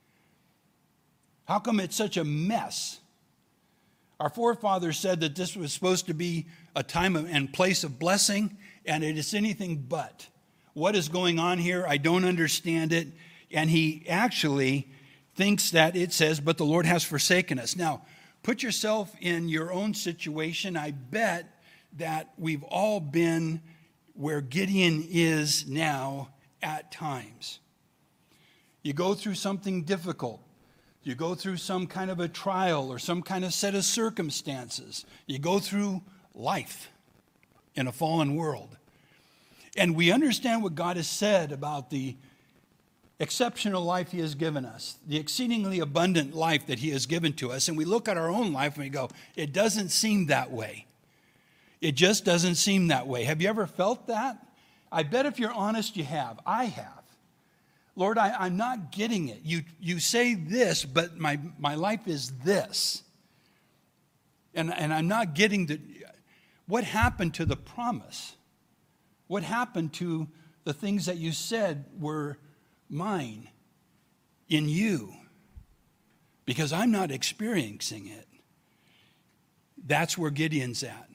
How come it's such a mess? Our forefathers said that this was supposed to be a time and place of blessing, and it is anything but. What is going on here? I don't understand it. And he actually thinks that it says, but the Lord has forsaken us. Now, put yourself in your own situation. I bet that we've all been where Gideon is now at times. You go through something difficult. You go through some kind of a trial or some kind of set of circumstances. You go through life in a fallen world. And we understand what God has said about the exceptional life he has given us, the exceedingly abundant life that he has given to us. And we look at our own life and we go, it doesn't seem that way. It just doesn't seem that way. Have you ever felt that? I bet if you're honest, you have. I have. Lord, I'm not getting it. You say this, but my life is this. And I'm not getting the... What happened to the promise? What happened to the things that you said were mine in you? Because I'm not experiencing it. That's where Gideon's at.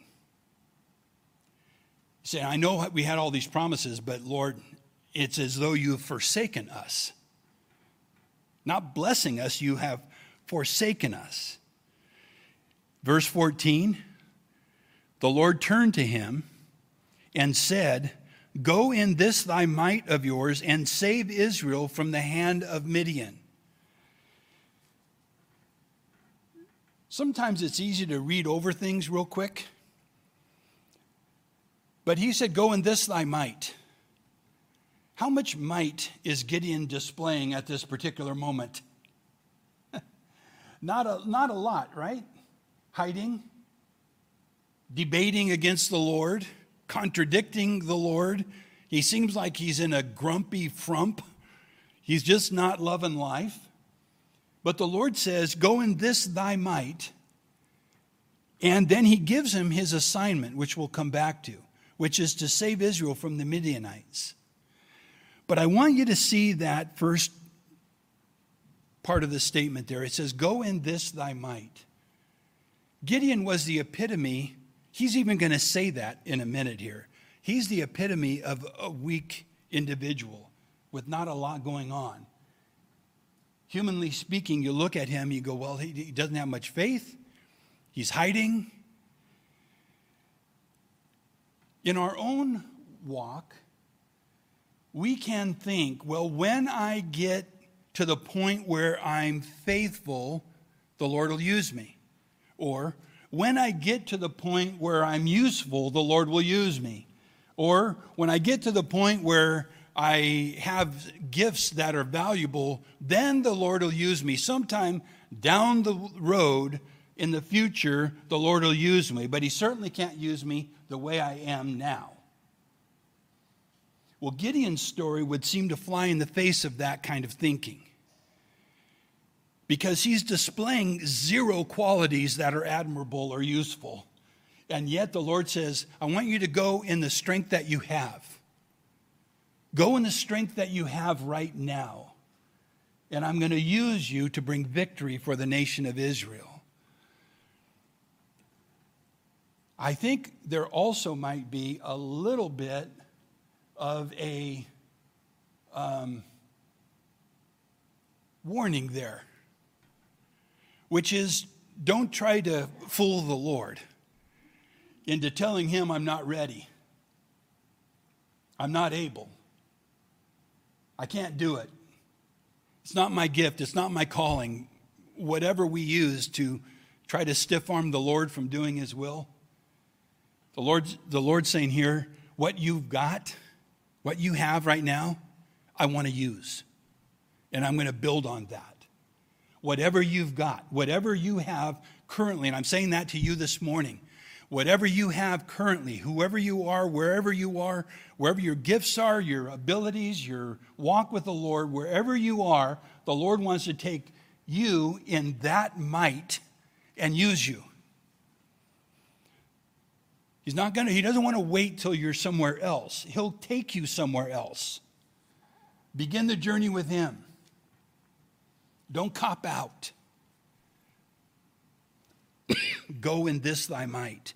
You say, I know we had all these promises, but Lord, it's as though you've forsaken us. Not blessing us, you have forsaken us. Verse 14, the Lord turned to him and said, "Go in this thy might of yours and save Israel from the hand of Midian." Sometimes it's easy to read over things real quick. But he said, "Go in this thy might." How much might is Gideon displaying at this particular moment? Not a lot, right? Hiding, debating against the Lord, contradicting the Lord. He seems like he's in a grumpy frump. He's just not loving life. But the Lord says, "Go in this thy might." And then he gives him his assignment, which we'll come back to, which is to save Israel from the Midianites. But I want you to see that first part of the statement there. It says, "Go in this thy might." Gideon was the epitome. He's even going to say that in a minute here. He's the epitome of a weak individual with not a lot going on. Humanly speaking, you look at him, you go, well, he doesn't have much faith. He's hiding. In our own walk, we can think, well, when I get to the point where I'm faithful, the Lord will use me. Or, when I get to the point where I'm useful, the Lord will use me. Or, when I get to the point where I have gifts that are valuable, then the Lord will use me. Sometime down the road in the future, the Lord will use me. But he certainly can't use me the way I am now. Well, Gideon's story would seem to fly in the face of that kind of thinking, because he's displaying zero qualities that are admirable or useful. And yet the Lord says, I want you to go in the strength that you have. Go in the strength that you have right now. And I'm going to use you to bring victory for the nation of Israel. I think there also might be a little bit of a warning there, which is, don't try to fool the Lord into telling him I'm not ready. I'm not able. I can't do it. It's not my gift. It's not my calling. Whatever we use to try to stiff-arm the Lord from doing his will. The Lord's saying here, what you've got, what you have right now, I want to use. And I'm going to build on that. Whatever you've got, whatever you have currently, and I'm saying that to you this morning, whatever you have currently, whoever you are, wherever your gifts are, your abilities, your walk with the Lord, wherever you are, the Lord wants to take you in that might and use you. He doesn't want to wait till you're somewhere else. He'll take you somewhere else. Begin the journey with him. Don't cop out. Go in this thy might.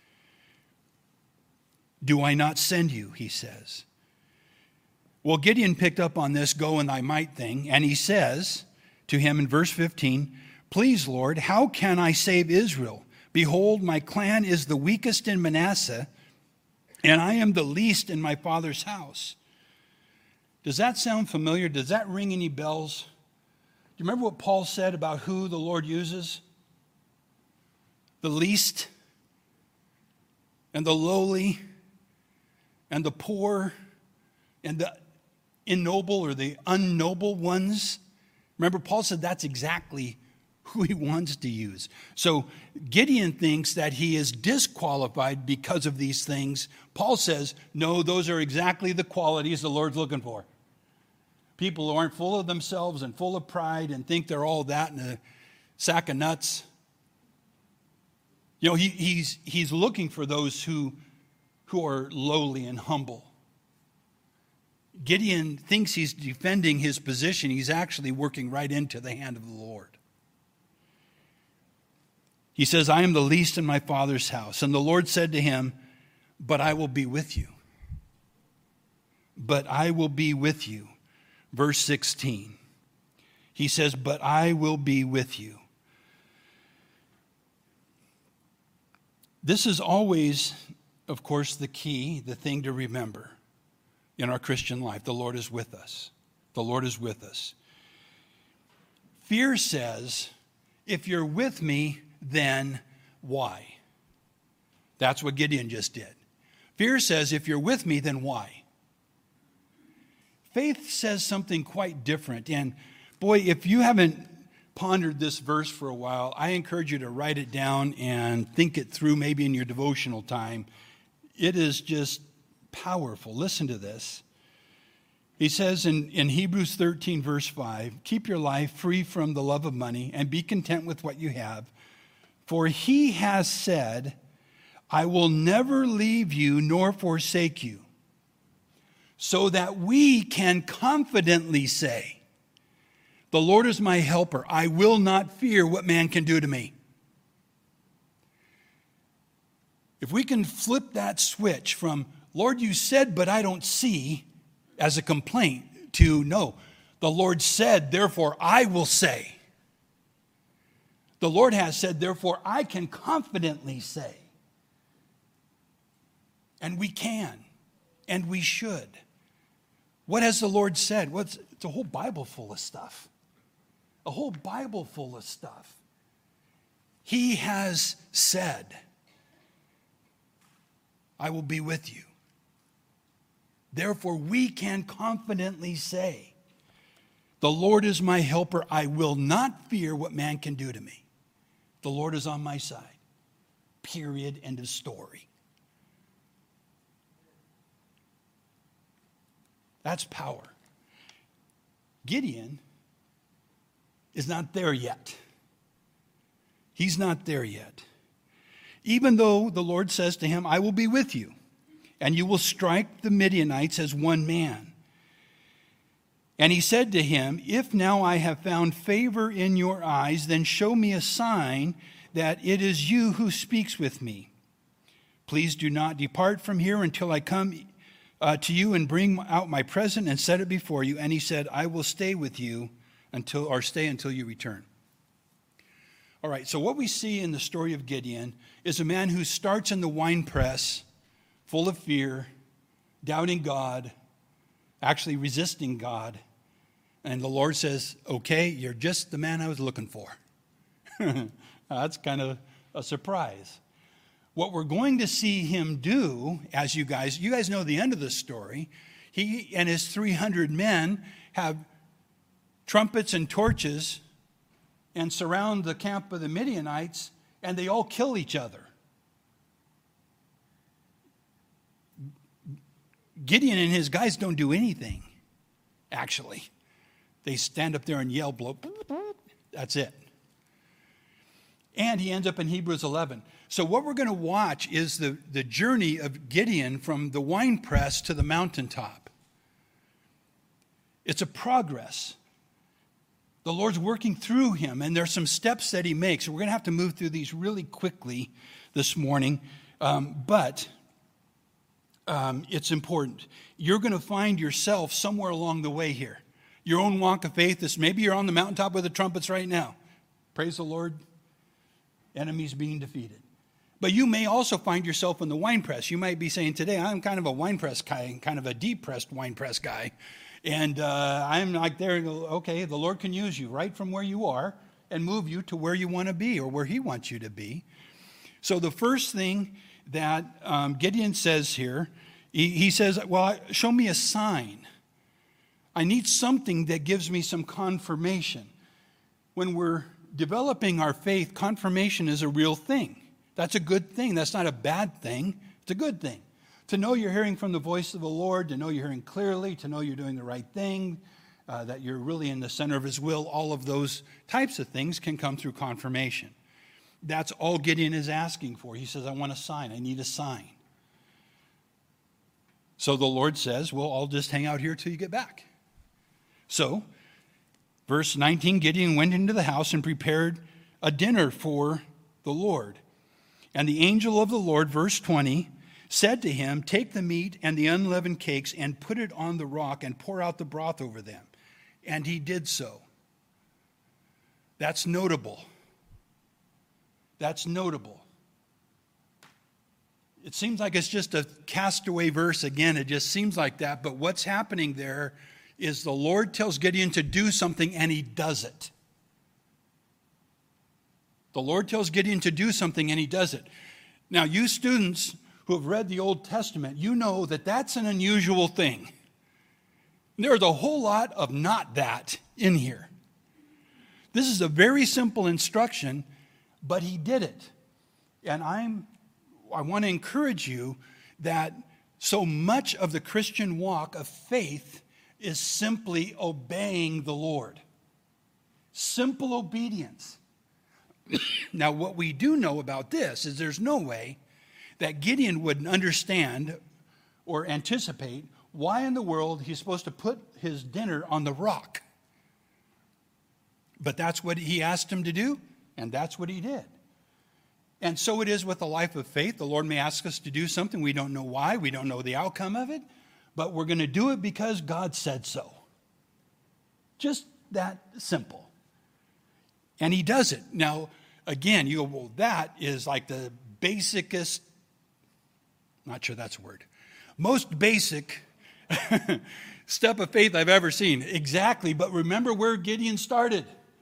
Do I not send you, he says. Well, Gideon picked up on this go in thy might thing, and he says to him in verse 15, please, Lord, how can I save Israel? Behold, my clan is the weakest in Manasseh, and I am the least in my father's house. Does that sound familiar? Does that ring any bells? Do you remember what Paul said about who the Lord uses? The least, and the lowly, and the poor, and the ignoble or the unnoble ones. Remember, Paul said that's exactly who he wants to use. So Gideon thinks that he is disqualified because of these things. Paul says, no, those are exactly the qualities the Lord's looking for. People who aren't full of themselves and full of pride and think they're all that in a sack of nuts. You know, he's looking for those who are lowly and humble. Gideon thinks he's defending his position. He's actually working right into the hand of the Lord. He says, I am the least in my father's house. And the Lord said to him, but I will be with you. But I will be with you. Verse 16. He says, but I will be with you. This is always, of course, the key, the thing to remember in our Christian life. The Lord is with us. The Lord is with us. Fear says, if you're with me, then why? That's what Gideon just did. Fear says, if you're with me, then why? Faith says something quite different. And boy, if you haven't pondered this verse for a while, I encourage you to write it down and think it through maybe in your devotional time. It is just powerful. Listen to this. He says in Hebrews 13, verse 5, keep your life free from the love of money and be content with what you have. For he has said, I will never leave you nor forsake you. So that we can confidently say, the Lord is my helper. I will not fear what man can do to me. If we can flip that switch from, Lord, you said, but I don't see, as a complaint, to, no, the Lord said, therefore I will say. The Lord has said, therefore I can confidently say. And we can, and we should. What has the Lord said? It's a whole Bible full of stuff. A whole Bible full of stuff. He has said, I will be with you. Therefore, we can confidently say, the Lord is my helper. I will not fear what man can do to me. The Lord is on my side. Period. End of story. That's power. Gideon is not there yet. He's not there yet. Even though the Lord says to him, I will be with you, and you will strike the Midianites as one man. And he said to him, if now I have found favor in your eyes, then show me a sign that it is you who speaks with me. Please do not depart from here until I come to you and bring out my present and set it before you. And he said, I will stay with you until you return. All right, so what we see in the story of Gideon is a man who starts in the winepress full of fear, doubting God, actually resisting God. And the Lord says, okay, you're just the man I was looking for. That's kind of a surprise. What we're going to see him do, as you guys know the end of the story, he and his 300 men have trumpets and torches and surround the camp of the Midianites, and they all kill each other. Gideon and his guys don't do anything, actually. They stand up there and yell, blow, that's it. And he ends up in Hebrews 11. So what we're going to watch is the journey of Gideon from the winepress to the mountaintop. It's a progress. The Lord's working through him, and there's some steps that he makes. So we're going to have to move through these really quickly this morning, but it's important. You're going to find yourself somewhere along the way here. Your own walk of faith is maybe you're on the mountaintop with the trumpets right now. Praise the Lord. Enemies being defeated. But you may also find yourself in the winepress. You might be saying, today I'm kind of a winepress guy, kind of a deep-pressed winepress guy. And I'm like there, okay, the Lord can use you right from where you are and move you to where you want to be or where he wants you to be. So the first thing that Gideon says here, he says, well, show me a sign. I need something that gives me some confirmation. When we're developing our faith, confirmation is a real thing. That's a good thing. That's not a bad thing. It's a good thing. To know you're hearing from the voice of the Lord, to know you're hearing clearly, to know you're doing the right thing, that you're really in the center of his will, all of those types of things can come through confirmation. That's all Gideon is asking for. He says, I want a sign. I need a sign. So the Lord says, well, I'll just hang out here till you get back. So, verse 19, Gideon went into the house and prepared a dinner for the Lord. And the angel of the Lord, verse 20, said to him, take the meat and the unleavened cakes and put it on the rock and pour out the broth over them. And he did so. That's notable. That's notable. It seems like it's just a castaway verse again. It just seems like that. But what's happening there is the Lord tells Gideon to do something and he does it. The Lord tells Gideon to do something and he does it. Now, you students who have read the Old Testament, you know that that's an unusual thing. There's a whole lot of not that in here. This is a very simple instruction, but he did it. And I want to encourage you that so much of the Christian walk of faith is simply obeying the Lord. Simple obedience. Now, what we do know about this is there's no way that Gideon would understand or anticipate why in the world he's supposed to put his dinner on the rock. But that's what he asked him to do, and that's what he did. And so it is with the life of faith. The Lord may ask us to do something. We don't know why. We don't know the outcome of it. But we're going to do it because God said so. Just that simple. And he does it. Now, again, you go, well, that is like the basicest, not sure that's a word, most basic step of faith I've ever seen. Exactly. But remember where Gideon started.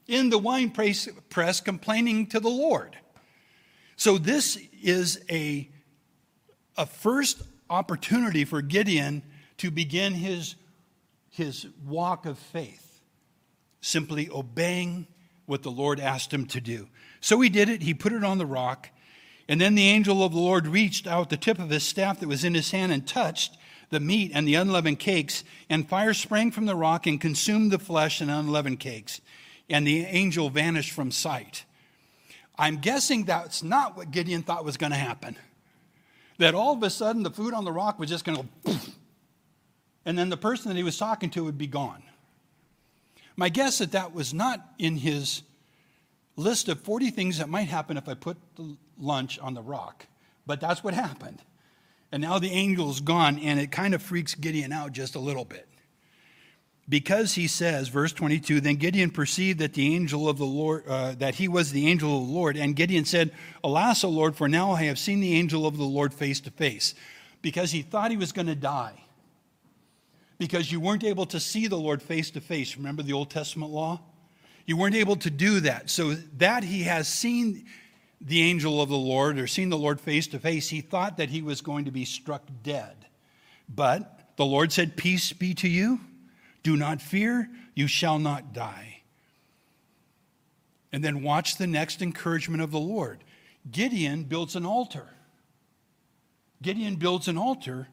in the wine press complaining to the Lord. So this is a first opportunity for Gideon to begin his walk of faith, simply obeying what the Lord asked him to do. So he did it. He put it on the rock. And then the angel of the Lord reached out the tip of his staff that was in his hand and touched the meat and the unleavened cakes, and fire sprang from the rock and consumed the flesh and unleavened cakes. And the angel vanished from sight. I'm guessing that's not what Gideon thought was going to happen. That all of a sudden the food on the rock was just going to go poof, and then the person that he was talking to would be gone. My guess that was not in his list of 40 things that might happen if I put the lunch on the rock. But that's what happened. And now the angel's gone, and it kind of freaks Gideon out just a little bit. Because he says, verse 22, then Gideon perceived that the angel of the Lord, that he was the angel of the Lord. And Gideon said, alas, O Lord, for now I have seen the angel of the Lord face to face. Because he thought he was going to die. Because you weren't able to see the Lord face to face. Remember the Old Testament law? You weren't able to do that. So that he has seen the angel of the Lord, or seen the Lord face to face, he thought that he was going to be struck dead. But the Lord said, peace be to you. Do not fear, you shall not die. And then watch the next encouragement of the Lord. Gideon builds an altar. Gideon builds an altar,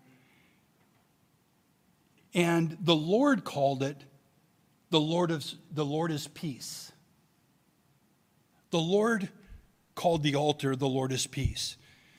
and the Lord called it, the Lord is peace. The Lord called the altar, the Lord is peace.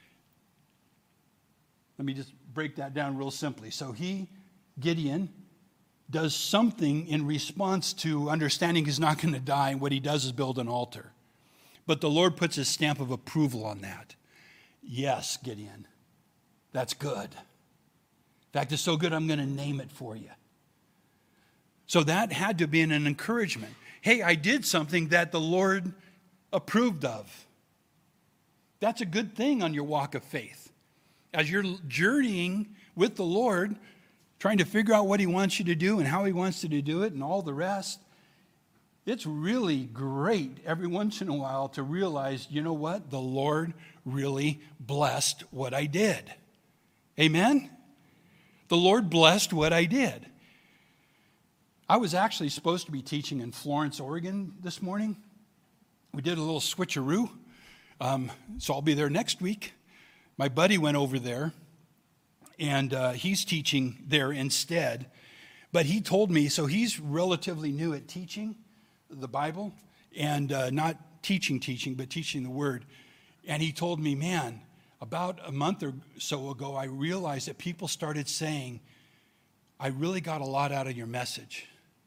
Let me just break that down real simply. So Gideon, does something in response to understanding he's not going to die, and what he does is build an altar. But the Lord puts his stamp of approval on that. Yes, Gideon, that's good. In fact, it's so good I'm going to name it for you. So that had to be an encouragement. Hey, I did something that the Lord approved of. That's a good thing on your walk of faith. As you're journeying with the Lord, trying to figure out what he wants you to do and how he wants you to do it and all the rest, it's really great every once in a while to realize, you know what? The Lord really blessed what I did. Amen? The Lord blessed what I did. I was actually supposed to be teaching in Florence, Oregon this morning. We did a little switcheroo, so I'll be there next week. My buddy went over there, and he's teaching there instead. But he told me, so he's relatively new at teaching the Bible, and not teaching, but teaching the Word. And he told me, man, about a month or so ago, I realized that people started saying, I really got a lot out of your message.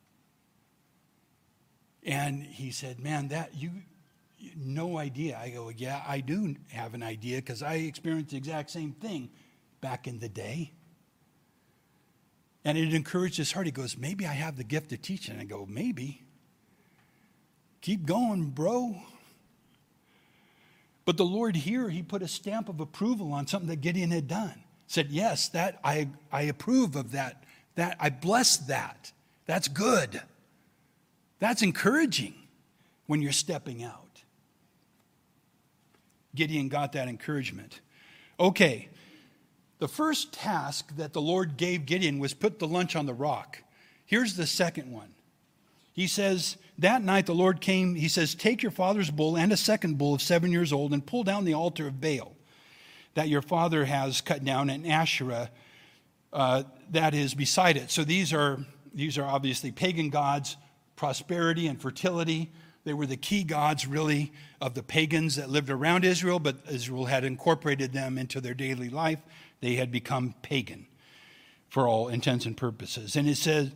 And he said, man, that you no idea. I go, yeah, I do have an idea, because I experienced the exact same thing back in the day. And it encouraged his heart. He goes, maybe I have the gift of teaching. I go, maybe. Keep going, bro. But the Lord here, he put a stamp of approval on something that Gideon had done. Said, yes, that I approve of that. That I bless that. That's good. That's encouraging when you're stepping out. Gideon got that encouragement. Okay, the first task that the Lord gave Gideon was put the lunch on the rock. Here's the second one. He says, that night the Lord came, he says, take your father's bull and a second bull of 7 years old and pull down the altar of Baal that your father has cut down, and Asherah that is beside it. So these are obviously pagan gods, prosperity and fertility. They were the key gods, really, of the pagans that lived around Israel, but Israel had incorporated them into their daily life. They had become pagan for all intents and purposes. And it says,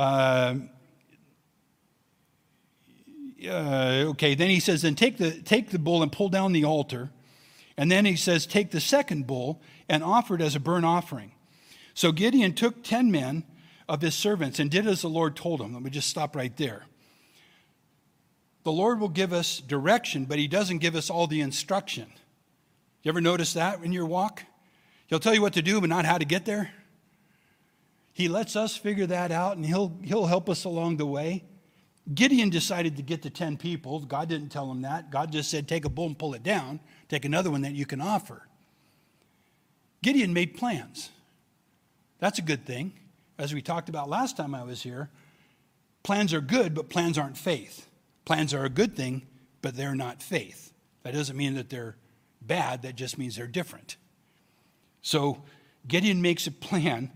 okay, then he says, then take the bull and pull down the altar. And then he says, take the second bull and offer it as a burnt offering. So Gideon took 10 men of his servants and did as the Lord told him. Let me just stop right there. The Lord will give us direction, but he doesn't give us all the instruction. You ever notice that in your walk? He'll tell you what to do, but not how to get there. He lets us figure that out, and he'll help us along the way. Gideon decided to get the 10 people. God didn't tell him that. God just said, take a bull and pull it down. Take another one that you can offer. Gideon made plans. That's a good thing. As we talked about last time I was here, plans are good, but plans aren't faith. Plans are a good thing, but they're not faith. That doesn't mean that they're bad. That just means they're different. So Gideon makes a plan.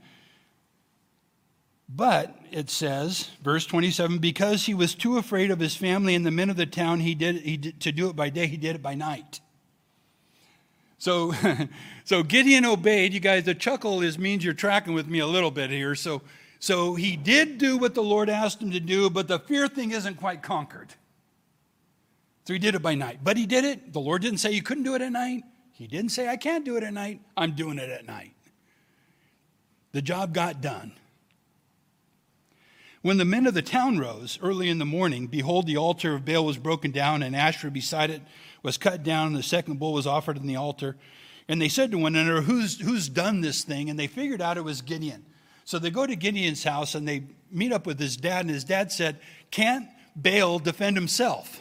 But it says, verse 27, because he was too afraid of his family and the men of the town, he did to do it by day, he did it by night. So Gideon obeyed. You guys, the chuckle means you're tracking with me a little bit here. So he did do what the Lord asked him to do, but the fear thing isn't quite conquered. So he did it by night. But he did it. The Lord didn't say you couldn't do it at night. He didn't say I can't do it at night. I'm doing it at night. The job got done. When the men of the town rose early in the morning, behold, the altar of Baal was broken down, and Asherah beside it was cut down, and the second bull was offered on the altar. And they said to one another, who's done this thing? And they figured out it was Gideon. So they go to Gideon's house, and they meet up with his dad, and his dad said, can't Baal defend himself?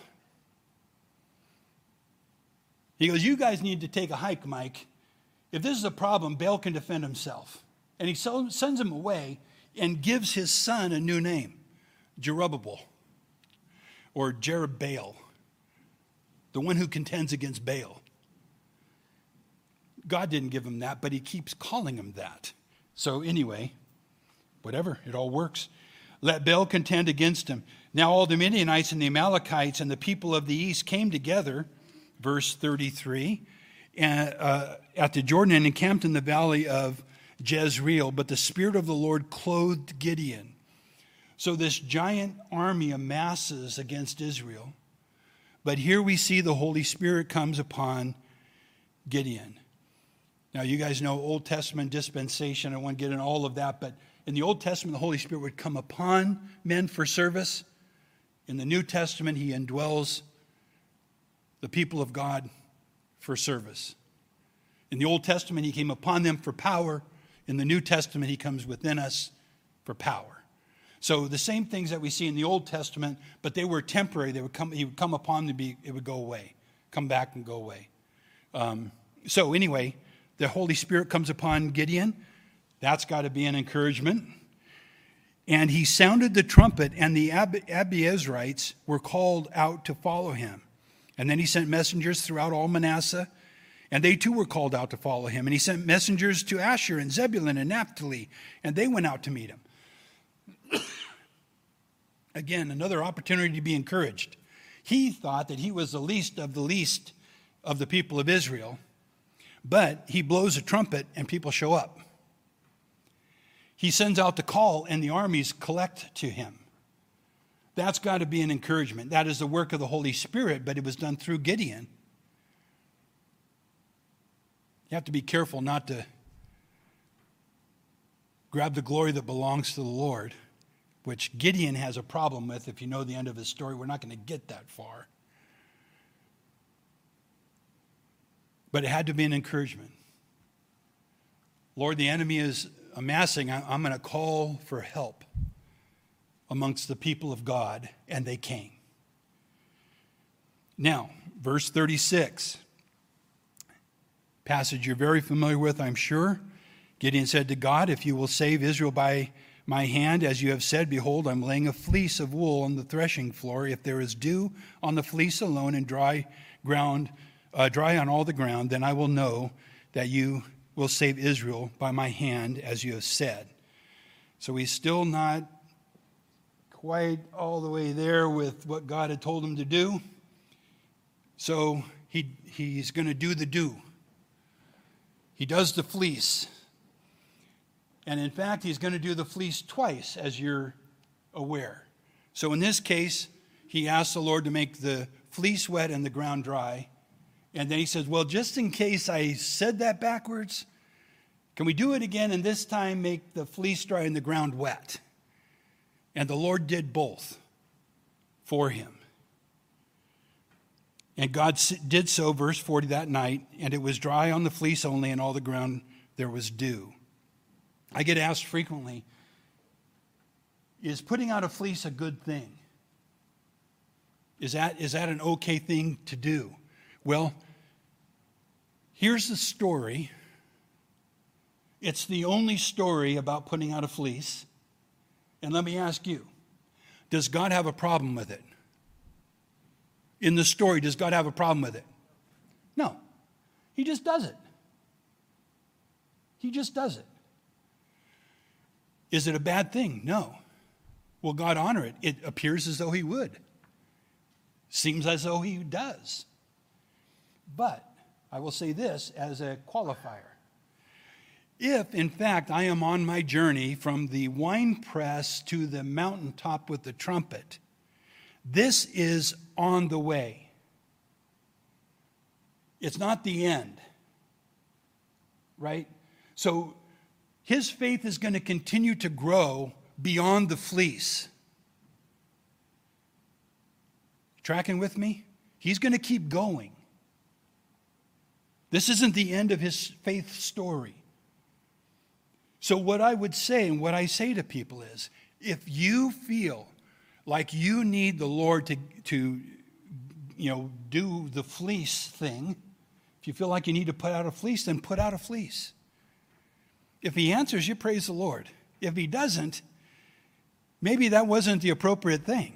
He goes, you guys need to take a hike, Mike. If this is a problem, Baal can defend himself. And he sends him away and gives his son a new name, Jerubbaal, or Jerubbaal, the one who contends against Baal. God didn't give him that, but he keeps calling him that. So anyway, whatever, it all works. Let Baal contend against him. Now all the Midianites and the Amalekites and the people of the east came together, verse 33, at the Jordan and encamped in the valley of Jezreel, but the Spirit of the Lord clothed Gideon. So this giant army amasses against Israel. But here we see the Holy Spirit comes upon Gideon. Now you guys know Old Testament dispensation. I won't get into all of that, but in the Old Testament, the Holy Spirit would come upon men for service. In the New Testament, he indwells the people of God for service. In the Old Testament, he came upon them for power. In the New Testament, he comes within us for power. So the same things that we see in the Old Testament, but they were temporary. He would come upon them, it would go away, come back and go away. So anyway, the Holy Spirit comes upon Gideon. That's got to be an encouragement. And he sounded the trumpet, and the Abiezrites were called out to follow him. And then he sent messengers throughout all Manasseh, and they too were called out to follow him. And he sent messengers to Asher and Zebulun and Naphtali, and they went out to meet him. Again, another opportunity to be encouraged. He thought that he was the least of the people of Israel, but he blows a trumpet and people show up. He sends out the call and the armies collect to him. That's got to be an encouragement. That is the work of the Holy Spirit, but it was done through Gideon. You have to be careful not to grab the glory that belongs to the Lord, which Gideon has a problem with. If you know the end of his story, we're not going to get that far. But it had to be an encouragement. Lord, the enemy is amassing. I'm going to call for help amongst the people of God, and they came. Now, verse 36. Passage you're very familiar with, I'm sure. Gideon said to God, if you will save Israel by my hand, as you have said, behold, I'm laying a fleece of wool on the threshing floor. If there is dew on the fleece alone and dry on all the ground, then I will know that you will save Israel by my hand, as you have said. So he's still not quite all the way there with what God had told him to do. So he's going to do the do. He does the fleece. And in fact, he's going to do the fleece twice, as you're aware. So in this case, he asks the Lord to make the fleece wet and the ground dry. And then he says, well, just in case I said that backwards, can we do it again and this time make the fleece dry and the ground wet? And the Lord did both for him. And God did so, verse 40, that night, and it was dry on the fleece only, and all the ground there was dew. I get asked frequently, is putting out a fleece a good thing? Is that an okay thing to do? Well, here's the story. It's the only story about putting out a fleece. And let me ask you, does God have a problem with it? In the story, does God have a problem with it? No. He just does it. He just does it. Is it a bad thing? No. Will God honor it? It appears as though he would. Seems as though he does. But I will say this as a qualifier. If, in fact, I am on my journey from the wine press to the mountaintop with the trumpet, this is on the way. It's not the end, right? So his faith is going to continue to grow beyond the fleece. Tracking with me? He's going to keep going. This isn't the end of his faith story. So what I would say and what I say to people is, if you feel like you need the Lord to do the fleece thing, if you feel like you need to put out a fleece, then put out a fleece. If he answers you, praise the Lord. If he doesn't, maybe that wasn't the appropriate thing.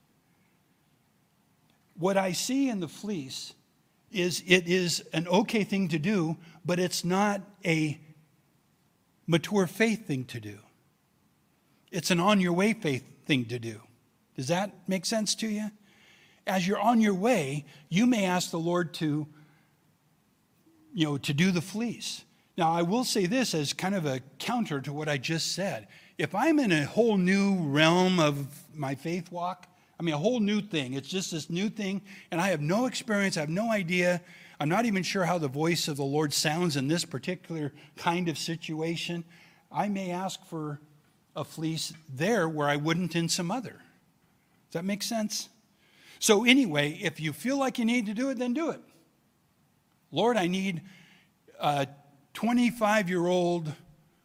What I see in the fleece is it is an okay thing to do, but it's not a mature faith thing to do. It's an on-your-way faith thing to do. Does that make sense to you? As you're on your way, you may ask the Lord to do the fleece. Now, I will say this as kind of a counter to what I just said. If I'm in a whole new realm of my faith walk, a whole new thing, it's just this new thing, and I have no experience, I have no idea, I'm not even sure how the voice of the Lord sounds in this particular kind of situation, I may ask for a fleece there where I wouldn't in some other. Does that make sense? So anyway, if you feel like you need to do it, then do it. Lord, I need a 25-year-old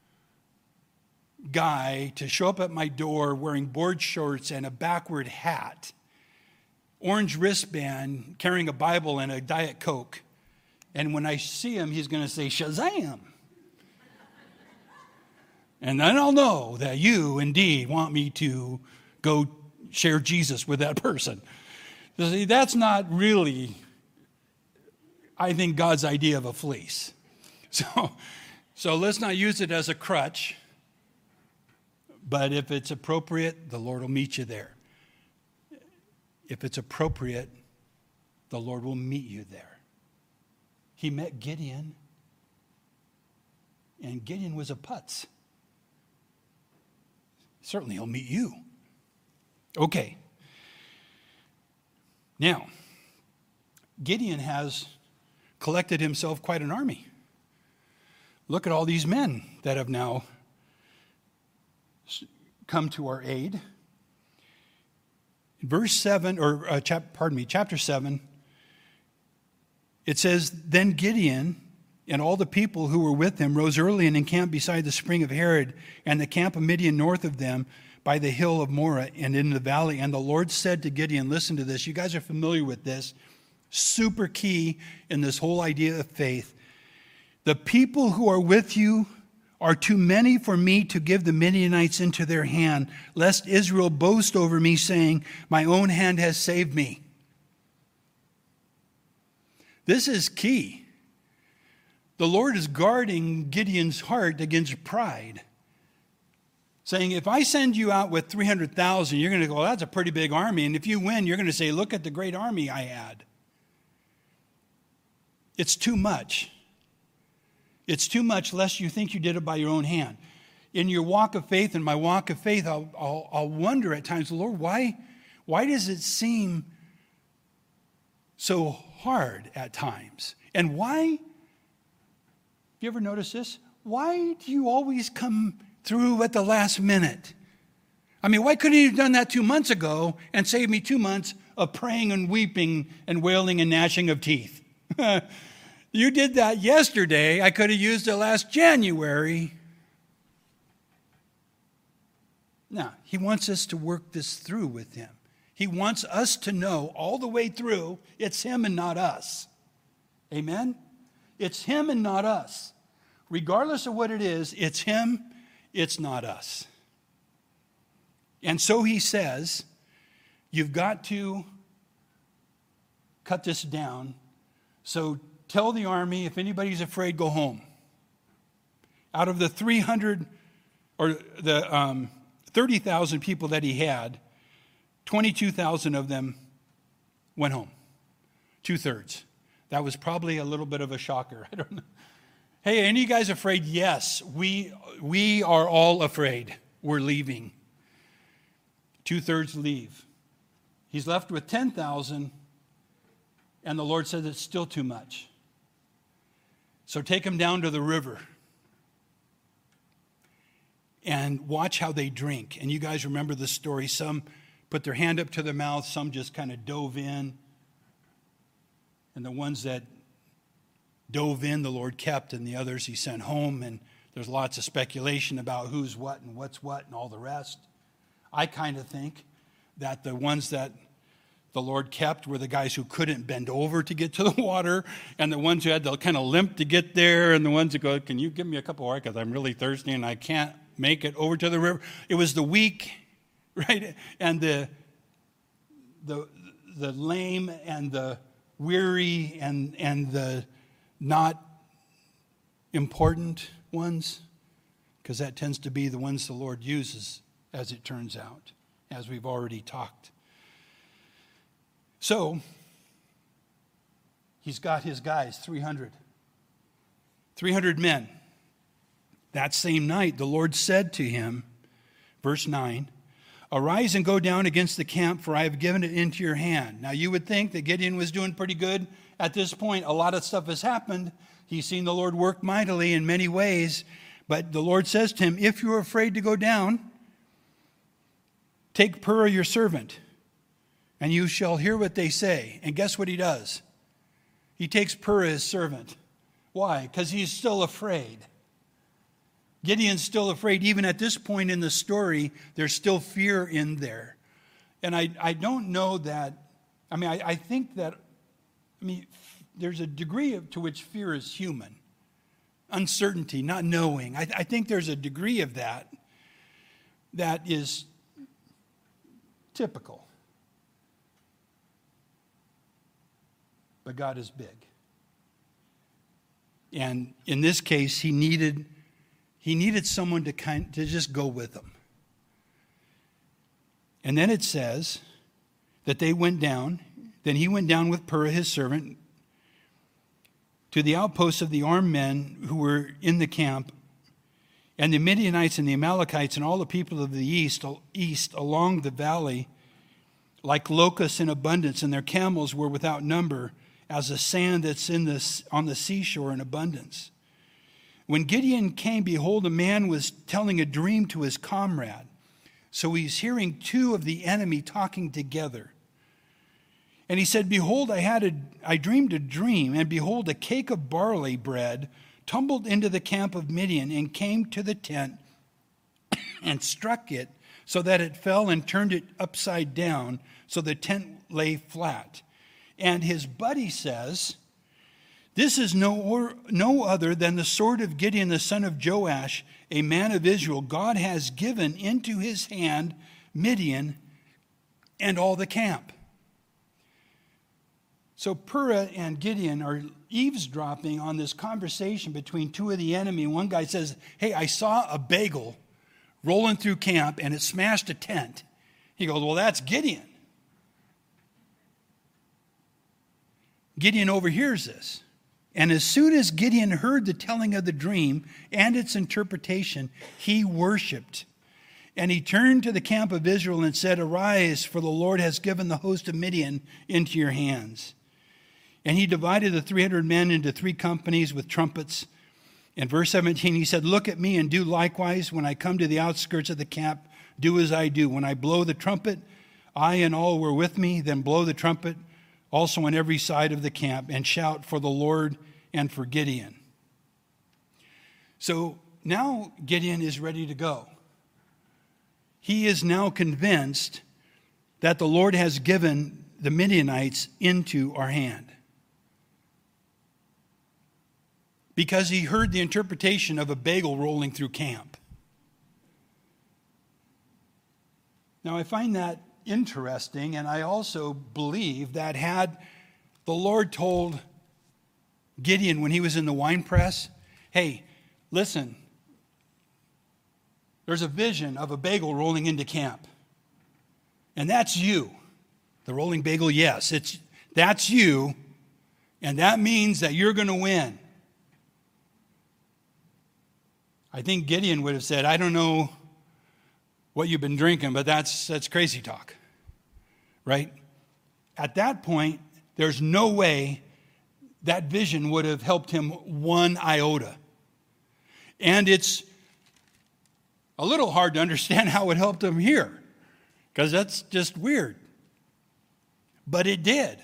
guy to show up at my door wearing board shorts and a backward hat, orange wristband, carrying a Bible and a Diet Coke. And when I see him, he's going to say, Shazam! And then I'll know that you indeed want me to go share Jesus with that person. See, that's not really, I think, God's idea of a fleece. So let's not use it as a crutch. But if it's appropriate, the Lord will meet you there. If it's appropriate, the Lord will meet you there. He met Gideon, and Gideon was a putz. Certainly he'll meet you. Okay. Now, Gideon has collected himself quite an army. Look at all these men that have now come to our aid. In verse 7, chapter 7, it says, Then Gideon and all the people who were with him rose early and encamped beside the spring of Harod and the camp of Midian north of them by the hill of Moreh and in the valley. And the Lord said to Gideon, listen to this. You guys are familiar with this. Super key in this whole idea of faith. The people who are with you are too many for me to give the Midianites into their hand, lest Israel boast over me, saying, my own hand has saved me. This is key. The Lord is guarding Gideon's heart against pride, saying, if I send you out with 300,000, you're going to go, well, that's a pretty big army. And if you win, you're going to say, look at the great army I had. It's too much. It's too much lest you think you did it by your own hand. In your walk of faith, in my walk of faith, I'll wonder at times, Lord, why does it seem so hard at times? And why, have you ever noticed this? Why do you always come through at the last minute? I mean, why couldn't you have done that 2 months ago and saved me 2 months of praying and weeping and wailing and gnashing of teeth? You did that yesterday. I could have used it last January. Now, he wants us to work this through with him. He wants us to know all the way through it's him and not us. Amen? It's him and not us. Regardless of what it is, it's him, it's not us. And so he says, you've got to cut this down. So tell the army, if anybody's afraid, go home. Out of the 30,000 people that he had, 22,000 of them went home. 2/3. That was probably a little bit of a shocker. I don't know. Hey, any of you guys afraid? Yes, we are all afraid. We're leaving. 2/3 leave. He's left with 10,000, and the Lord says it's still too much. So take them down to the river and watch how they drink. And you guys remember the story. Some put their hand up to their mouth, some just kind of dove in. And the ones that dove in, the Lord kept, and the others he sent home. And there's lots of speculation about who's what and what's what and all the rest. I kind of think that the ones that the Lord kept were the guys who couldn't bend over to get to the water, and the ones who had to kind of limp to get there, and the ones that go, can you give me a cup of water because I'm really thirsty and I can't make it over to the river. It was the weak, right, and the lame and the weary and the not important ones, because that tends to be the ones the Lord uses, as it turns out, as we've already talked. So, he's got his guys, 300 men. That same night, the Lord said to him, verse 9, arise and go down against the camp, for I have given it into your hand. Now, you would think that Gideon was doing pretty good at this point. A lot of stuff has happened. He's seen the Lord work mightily in many ways. But the Lord says to him, if you're afraid to go down, take Purah your servant, and you shall hear what they say. And guess what he does? He takes Purah his servant. Why? Because he's still afraid. Gideon's still afraid. Even at this point in the story, there's still fear in there. And I don't know that, I think that, there's a degree to which fear is human. Uncertainty, not knowing. I think there's a degree of that is typical. But God is big. And in this case, he needed someone to just go with him. And then it says that they went down. Then he went down with Purah his servant to the outposts of the armed men who were in the camp, and the Midianites and the Amalekites and all the people of the east along the valley, like locusts in abundance, and their camels were without number, as the sand that's on the seashore in abundance. When Gideon came, behold, a man was telling a dream to his comrade. So he's hearing two of the enemy talking together. And he said, behold, I dreamed a dream, and behold, a cake of barley bread tumbled into the camp of Midian and came to the tent and struck it so that it fell and turned it upside down, so the tent lay flat. And his buddy says, this is no other than the sword of Gideon, the son of Joash, a man of Israel. God has given into his hand Midian and all the camp. So Purah and Gideon are eavesdropping on this conversation between two of the enemy. One guy says, hey, I saw a bagel rolling through camp and it smashed a tent. He goes, well, that's Gideon. Gideon overhears this. And as soon as Gideon heard the telling of the dream and its interpretation, he worshiped. And he turned to the camp of Israel and said, arise, for the Lord has given the host of Midian into your hands. And he divided the 300 men into 3 companies with trumpets. In verse 17, he said, look at me and do likewise. When I come to the outskirts of the camp, do as I do. When I blow the trumpet, I and all were with me, then blow the trumpet also on every side of the camp, and shout for the Lord and for Gideon. So now Gideon is ready to go. He is now convinced that the Lord has given the Midianites into our hand. Because he heard the interpretation of a bagel rolling through camp. Now, I find that interesting, and I also believe that had the Lord told Gideon when he was in the wine press, hey, listen, there's a vision of a bagel rolling into camp. And that's you. The rolling bagel, yes, that's you, and that means that you're going to win. I think Gideon would have said, I don't know what you've been drinking, but that's crazy talk, right? At that point, there's no way that vision would have helped him one iota. And it's a little hard to understand how it helped him here, because that's just weird. But it did.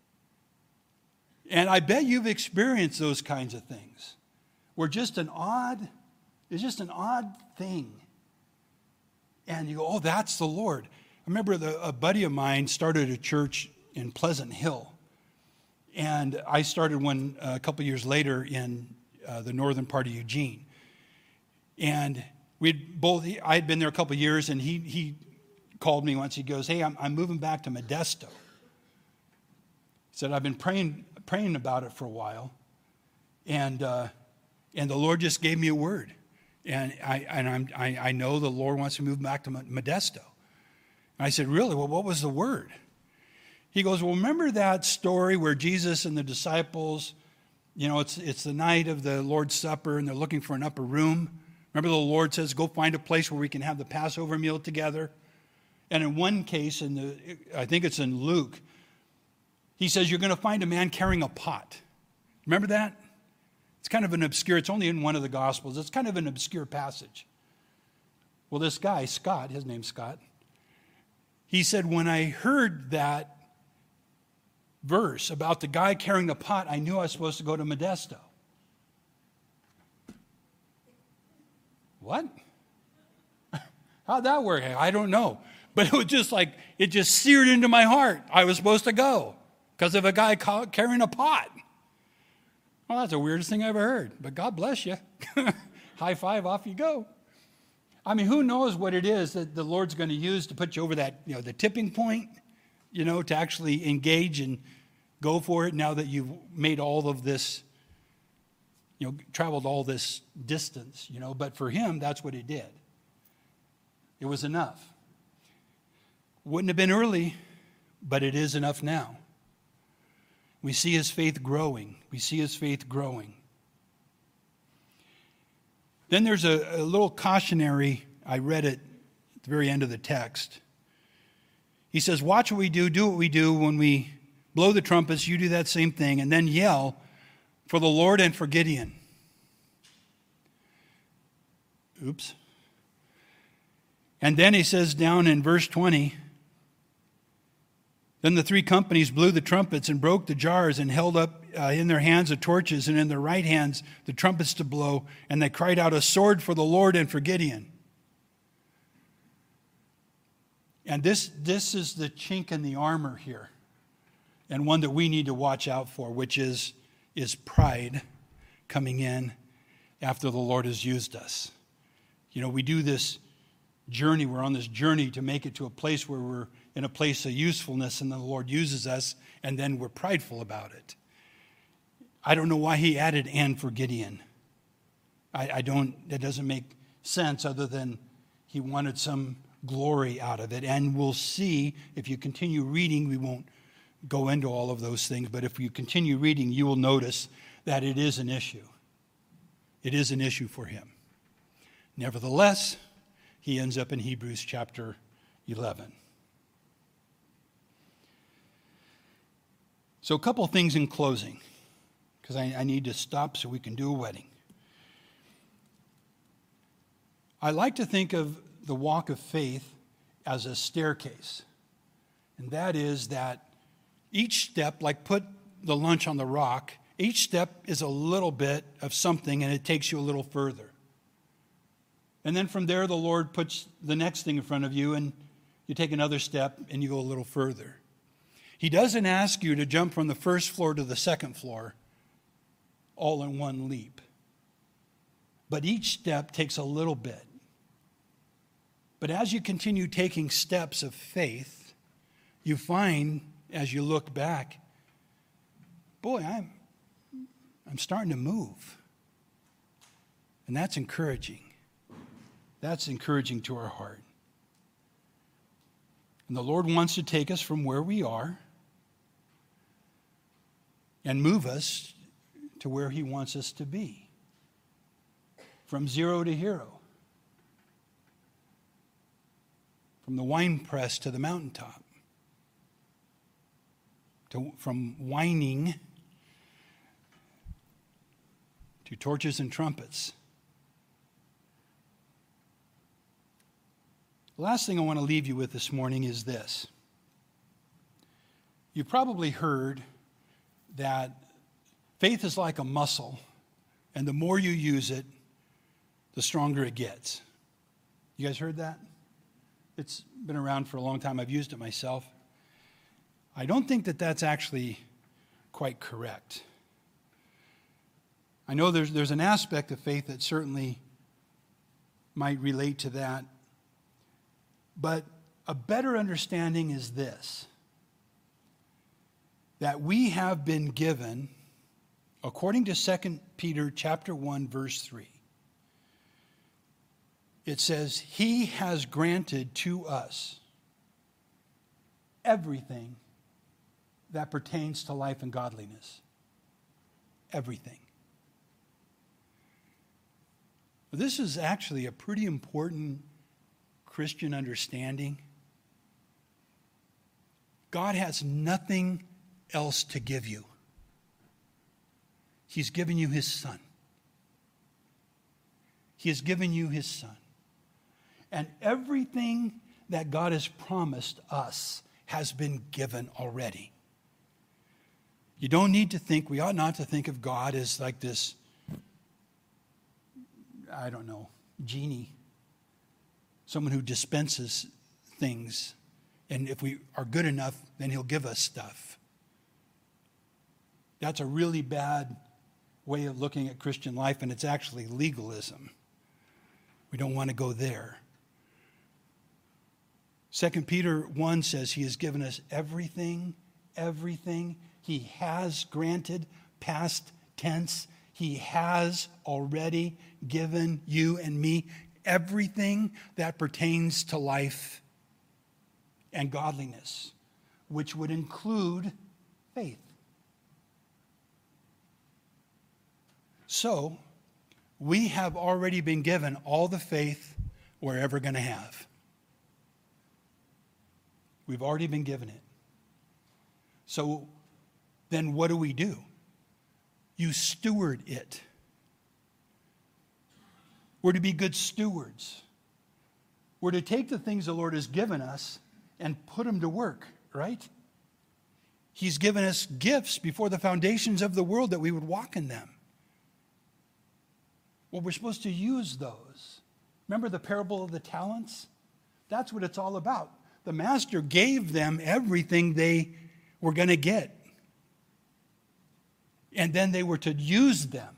And I bet you've experienced those kinds of things, where it's just an odd thing. And you go, oh, that's the Lord. I remember a buddy of mine started a church in Pleasant Hill. And I started one a couple years later in the northern part of Eugene. And I had been there a couple years, and he called me once. He goes, hey, I'm moving back to Modesto. He said, I've been praying about it for a while. And the Lord just gave me a word. And I know the Lord wants to move back to Modesto. And I said, really? Well, what was the word? He goes, well, remember that story where Jesus and the disciples, it's the night of the Lord's Supper, and they're looking for an upper room. Remember the Lord says, go find a place where we can have the Passover meal together. And in one case, I think it's in Luke, he says, you're going to find a man carrying a pot. Remember that? It's kind of an obscure, it's only in one of the Gospels. It's kind of an obscure passage. Well, this guy, Scott, his name's Scott, he said, when I heard that verse about the guy carrying the pot, I knew I was supposed to go to Modesto. What? How'd that work? I don't know. But it was just like, it just seared into my heart. I was supposed to go because of a guy carrying a pot. Well, that's the weirdest thing I ever heard. But God bless you. High five, off you go. I mean, who knows what it is that the Lord's going to use to put you over that, the tipping point, to actually engage and go for it now that you've made all of this, traveled all this distance, But for him, that's what he did. It was enough. Wouldn't have been early, but it is enough now. We see his faith growing. Then there's a little cautionary. I read it at the very end of the text. He says, watch what we do what we do. When we blow the trumpets, you do that same thing, and then yell for the Lord and for Gideon. Oops. And then he says down in verse 20, then the three companies blew the trumpets and broke the jars and held up in their hands the torches and in their right hands the trumpets to blow. And they cried out, a sword for the Lord and for Gideon. And this is the chink in the armor here. And one that we need to watch out for, which is pride coming in after the Lord has used us. We do this journey. We're on this journey to make it to a place where we're in a place of usefulness, and the Lord uses us, and then we're prideful about it. I don't know why he added and for Gideon. That doesn't make sense other than he wanted some glory out of it. And we'll see, if you continue reading, we won't go into all of those things, but if you continue reading, you will notice that it is an issue. It is an issue for him. Nevertheless, he ends up in Hebrews chapter 11. So a couple of things in closing, because I need to stop so we can do a wedding. I like to think of the walk of faith as a staircase. And that is that each step, like put the lunch on the rock, each step is a little bit of something, and it takes you a little further. And then from there, the Lord puts the next thing in front of you, and You take another step and you go a little further. He doesn't ask you to jump from the first floor to the second floor all in one leap. But each step takes a little bit. But as you continue taking steps of faith, you find, as you look back, boy, I'm starting to move. And that's encouraging. That's encouraging to our heart. And the Lord wants to take us from where we are and move us to where He wants us to be. From zero to hero. From the wine press to the mountaintop. From whining to torches and trumpets. The last thing I want to leave you with this morning is this. You've probably heard that faith is like a muscle, and the more you use it, the stronger it gets. You guys heard that? It's been around for a long time. I've used it myself. I don't think that that's actually quite correct. I know there's an aspect of faith that certainly might relate to that. But a better understanding is this, that we have been given, according to 2 Peter chapter 1, verse 3, it says, He has granted to us everything that pertains to life and godliness. Everything. This is actually a pretty important Christian understanding. God has nothing else to give you. He's given you His Son. He has given you His Son. And everything that God has promised us has been given already. You don't need to think, we ought not to think of God as like this, I don't know, genie. Someone who dispenses things. And if we are good enough, then He'll give us stuff. That's a really bad way of looking at Christian life, and it's actually legalism. We don't want to go there. 2 Peter 1 says He has given us everything. He has granted, past tense. He has already given you and me everything that pertains to life and godliness, which would include faith. So, we have already been given all the faith we're ever going to have. We've already been given it. So, then what do? You steward it. We're to be good stewards. We're to take the things the Lord has given us and put them to work, right? He's given us gifts before the foundations of the world that we would walk in them. Well, we're supposed to use those. Remember the parable of the talents? That's what it's all about. The master gave them everything they were going to get. And then they were to use them.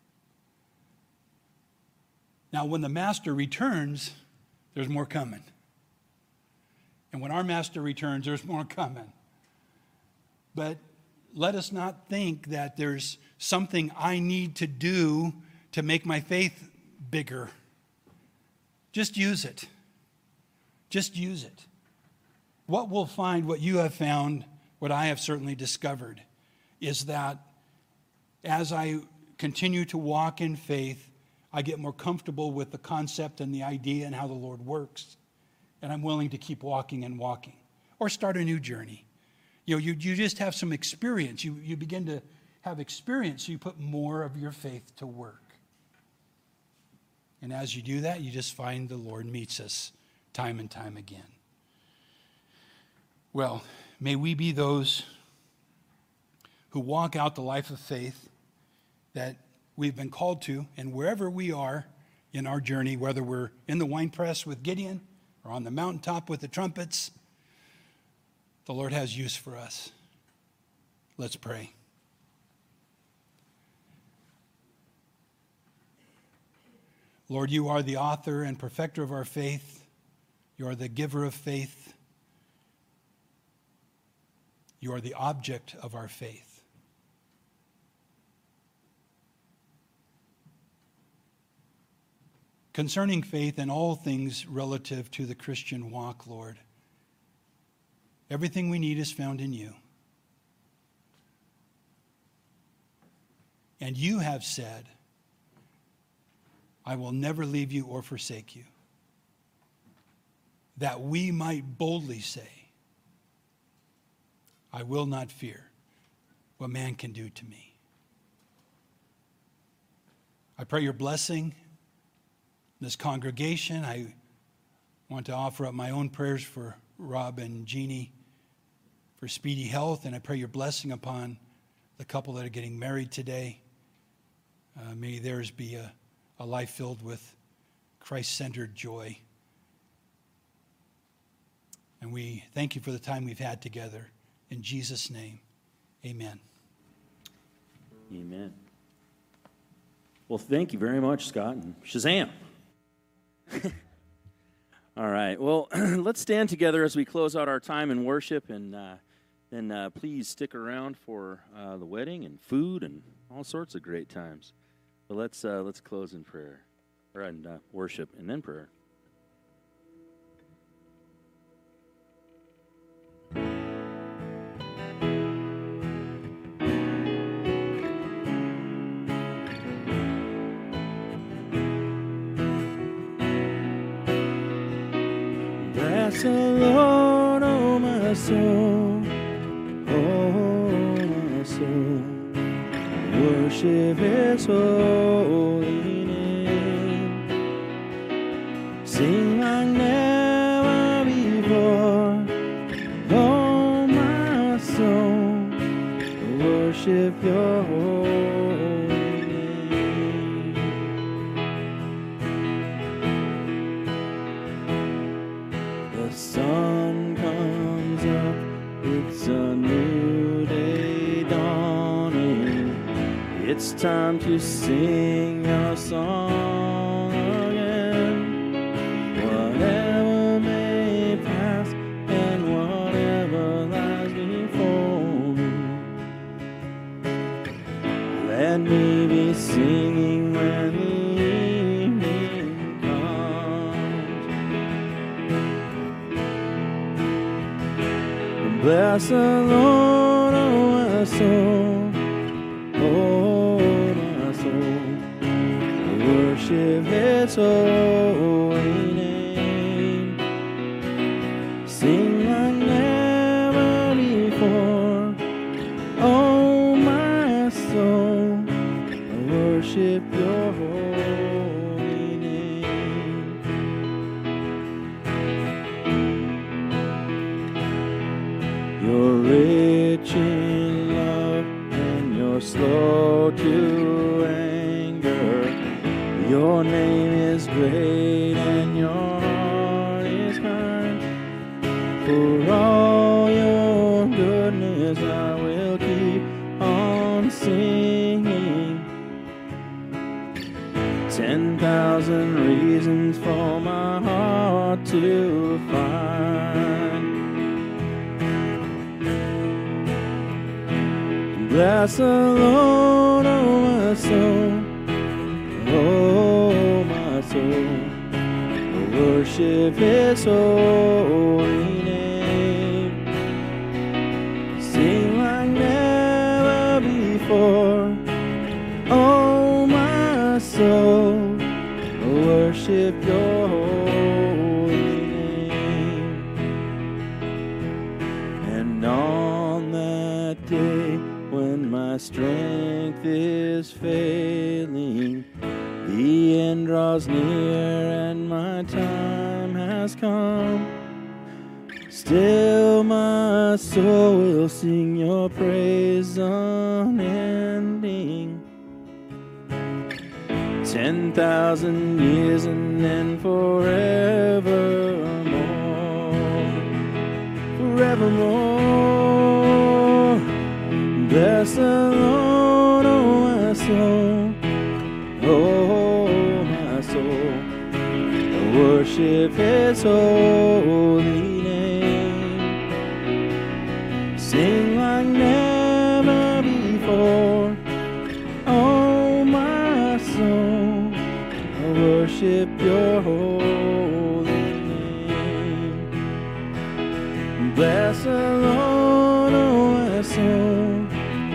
Now, when the master returns, there's more coming. And when our master returns, there's more coming. But let us not think that there's something I need to do to make my faith bigger. Just use it. Just use it. What we'll find, what you have found, what I have certainly discovered, is that as I continue to walk in faith, I get more comfortable with the concept and the idea and how the Lord works. And I'm willing to keep walking and walking. Or start a new journey. You just have some experience. You begin to have experience, so you put more of your faith to work. And as you do that, you just find the Lord meets us time and time again. Well, may we be those who walk out the life of faith that we've been called to, and wherever we are in our journey, whether we're in the winepress with Gideon or on the mountaintop with the trumpets, the Lord has use for us. Let's pray. Lord, you are the author and perfecter of our faith. You are the giver of faith. You are the object of our faith. Concerning faith and all things relative to the Christian walk, Lord, everything we need is found in you. And you have said, I will never leave you or forsake you, that we might boldly say, I will not fear what man can do to me. I pray your blessing in this congregation. I want to offer up my own prayers for Rob and Jeannie for speedy health, and I pray your blessing upon the couple that are getting married today. May theirs be a life filled with Christ-centered joy. And we thank you for the time we've had together. In Jesus' name, amen. Amen. Well, thank you very much, Scott. And Shazam. All right. Well, let's stand together as we close out our time in worship. And then please stick around for the wedding and food and all sorts of great times. But let's close in prayer, or in worship, and then prayer. Bless the Lord, oh my soul, oh my soul. Worship His holy name. Sing like never before. Oh, my soul, worship your holy name. The sun comes up, it's a new day dawning. It's time to sing your song again. Whatever may pass and whatever lies before me, let me be singing when the evening comes. Bless the Lord, oh my soul, oh my soul, worship His holy name. Sing like never before. Oh my soul, worship your holy name. You're rich in love and you're slow to anger. Your name is great and your heart is kind. For all your goodness I will keep on singing. 10,000 reasons for my heart to find. Bless the Lord, oh my soul, oh my soul, worship His holy name. Sing like never before. Oh my soul, worship your holy name. And on that day when my strength is failing, the end draws near and my time has come, still my soul will sing your praise unending. 10,000 years and then forevermore. forevermore. Bless the Lord, oh my soul, oh my soul, and worship His holy name. Sing like never before, oh my soul, I worship Your holy name. Bless the Lord, oh my soul,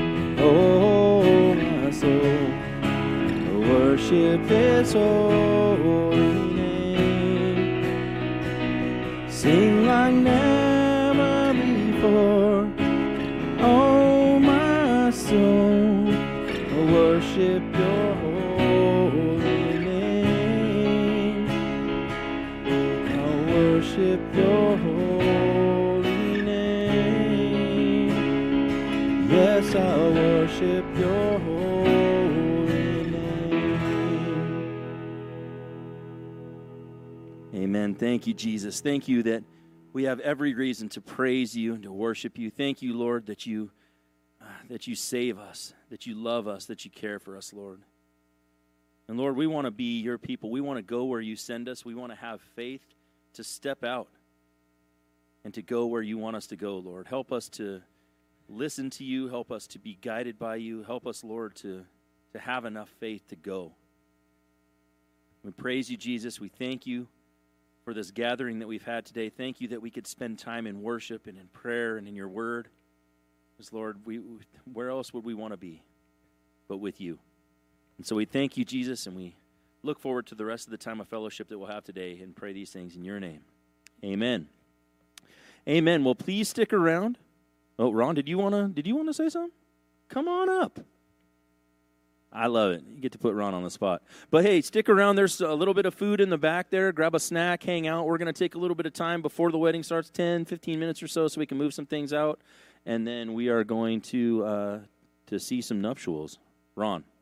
oh my soul, I worship His holy name. Sing like never before, oh my soul, I worship Your holy name. I worship Your holy name. Yes, I worship Your holy name. Amen. Thank you, Jesus. Thank you that we have every reason to praise You and to worship You. Thank You, Lord, that You save us, that You love us, that You care for us, Lord. And Lord, we want to be Your people. We want to go where You send us. We want to have faith to step out and to go where You want us to go, Lord. Help us to listen to You. Help us to be guided by You. Help us, Lord, to have enough faith to go. We praise You, Jesus. We thank You for this gathering that we've had today. Thank You that we could spend time in worship and in prayer and in Your word. Because, Lord, where else would we want to be but with You? And so we thank You, Jesus, and we look forward to the rest of the time of fellowship that we'll have today and pray these things in Your name. Amen. Amen. Well, please stick around. Oh, Ron, did you want to say something? Come on up. I love it. You get to put Ron on the spot. But hey, stick around. There's a little bit of food in the back there. Grab a snack, hang out. We're going to take a little bit of time before the wedding starts, 10, 15 minutes or so we can move some things out. And then we are going to see some nuptials. Ron.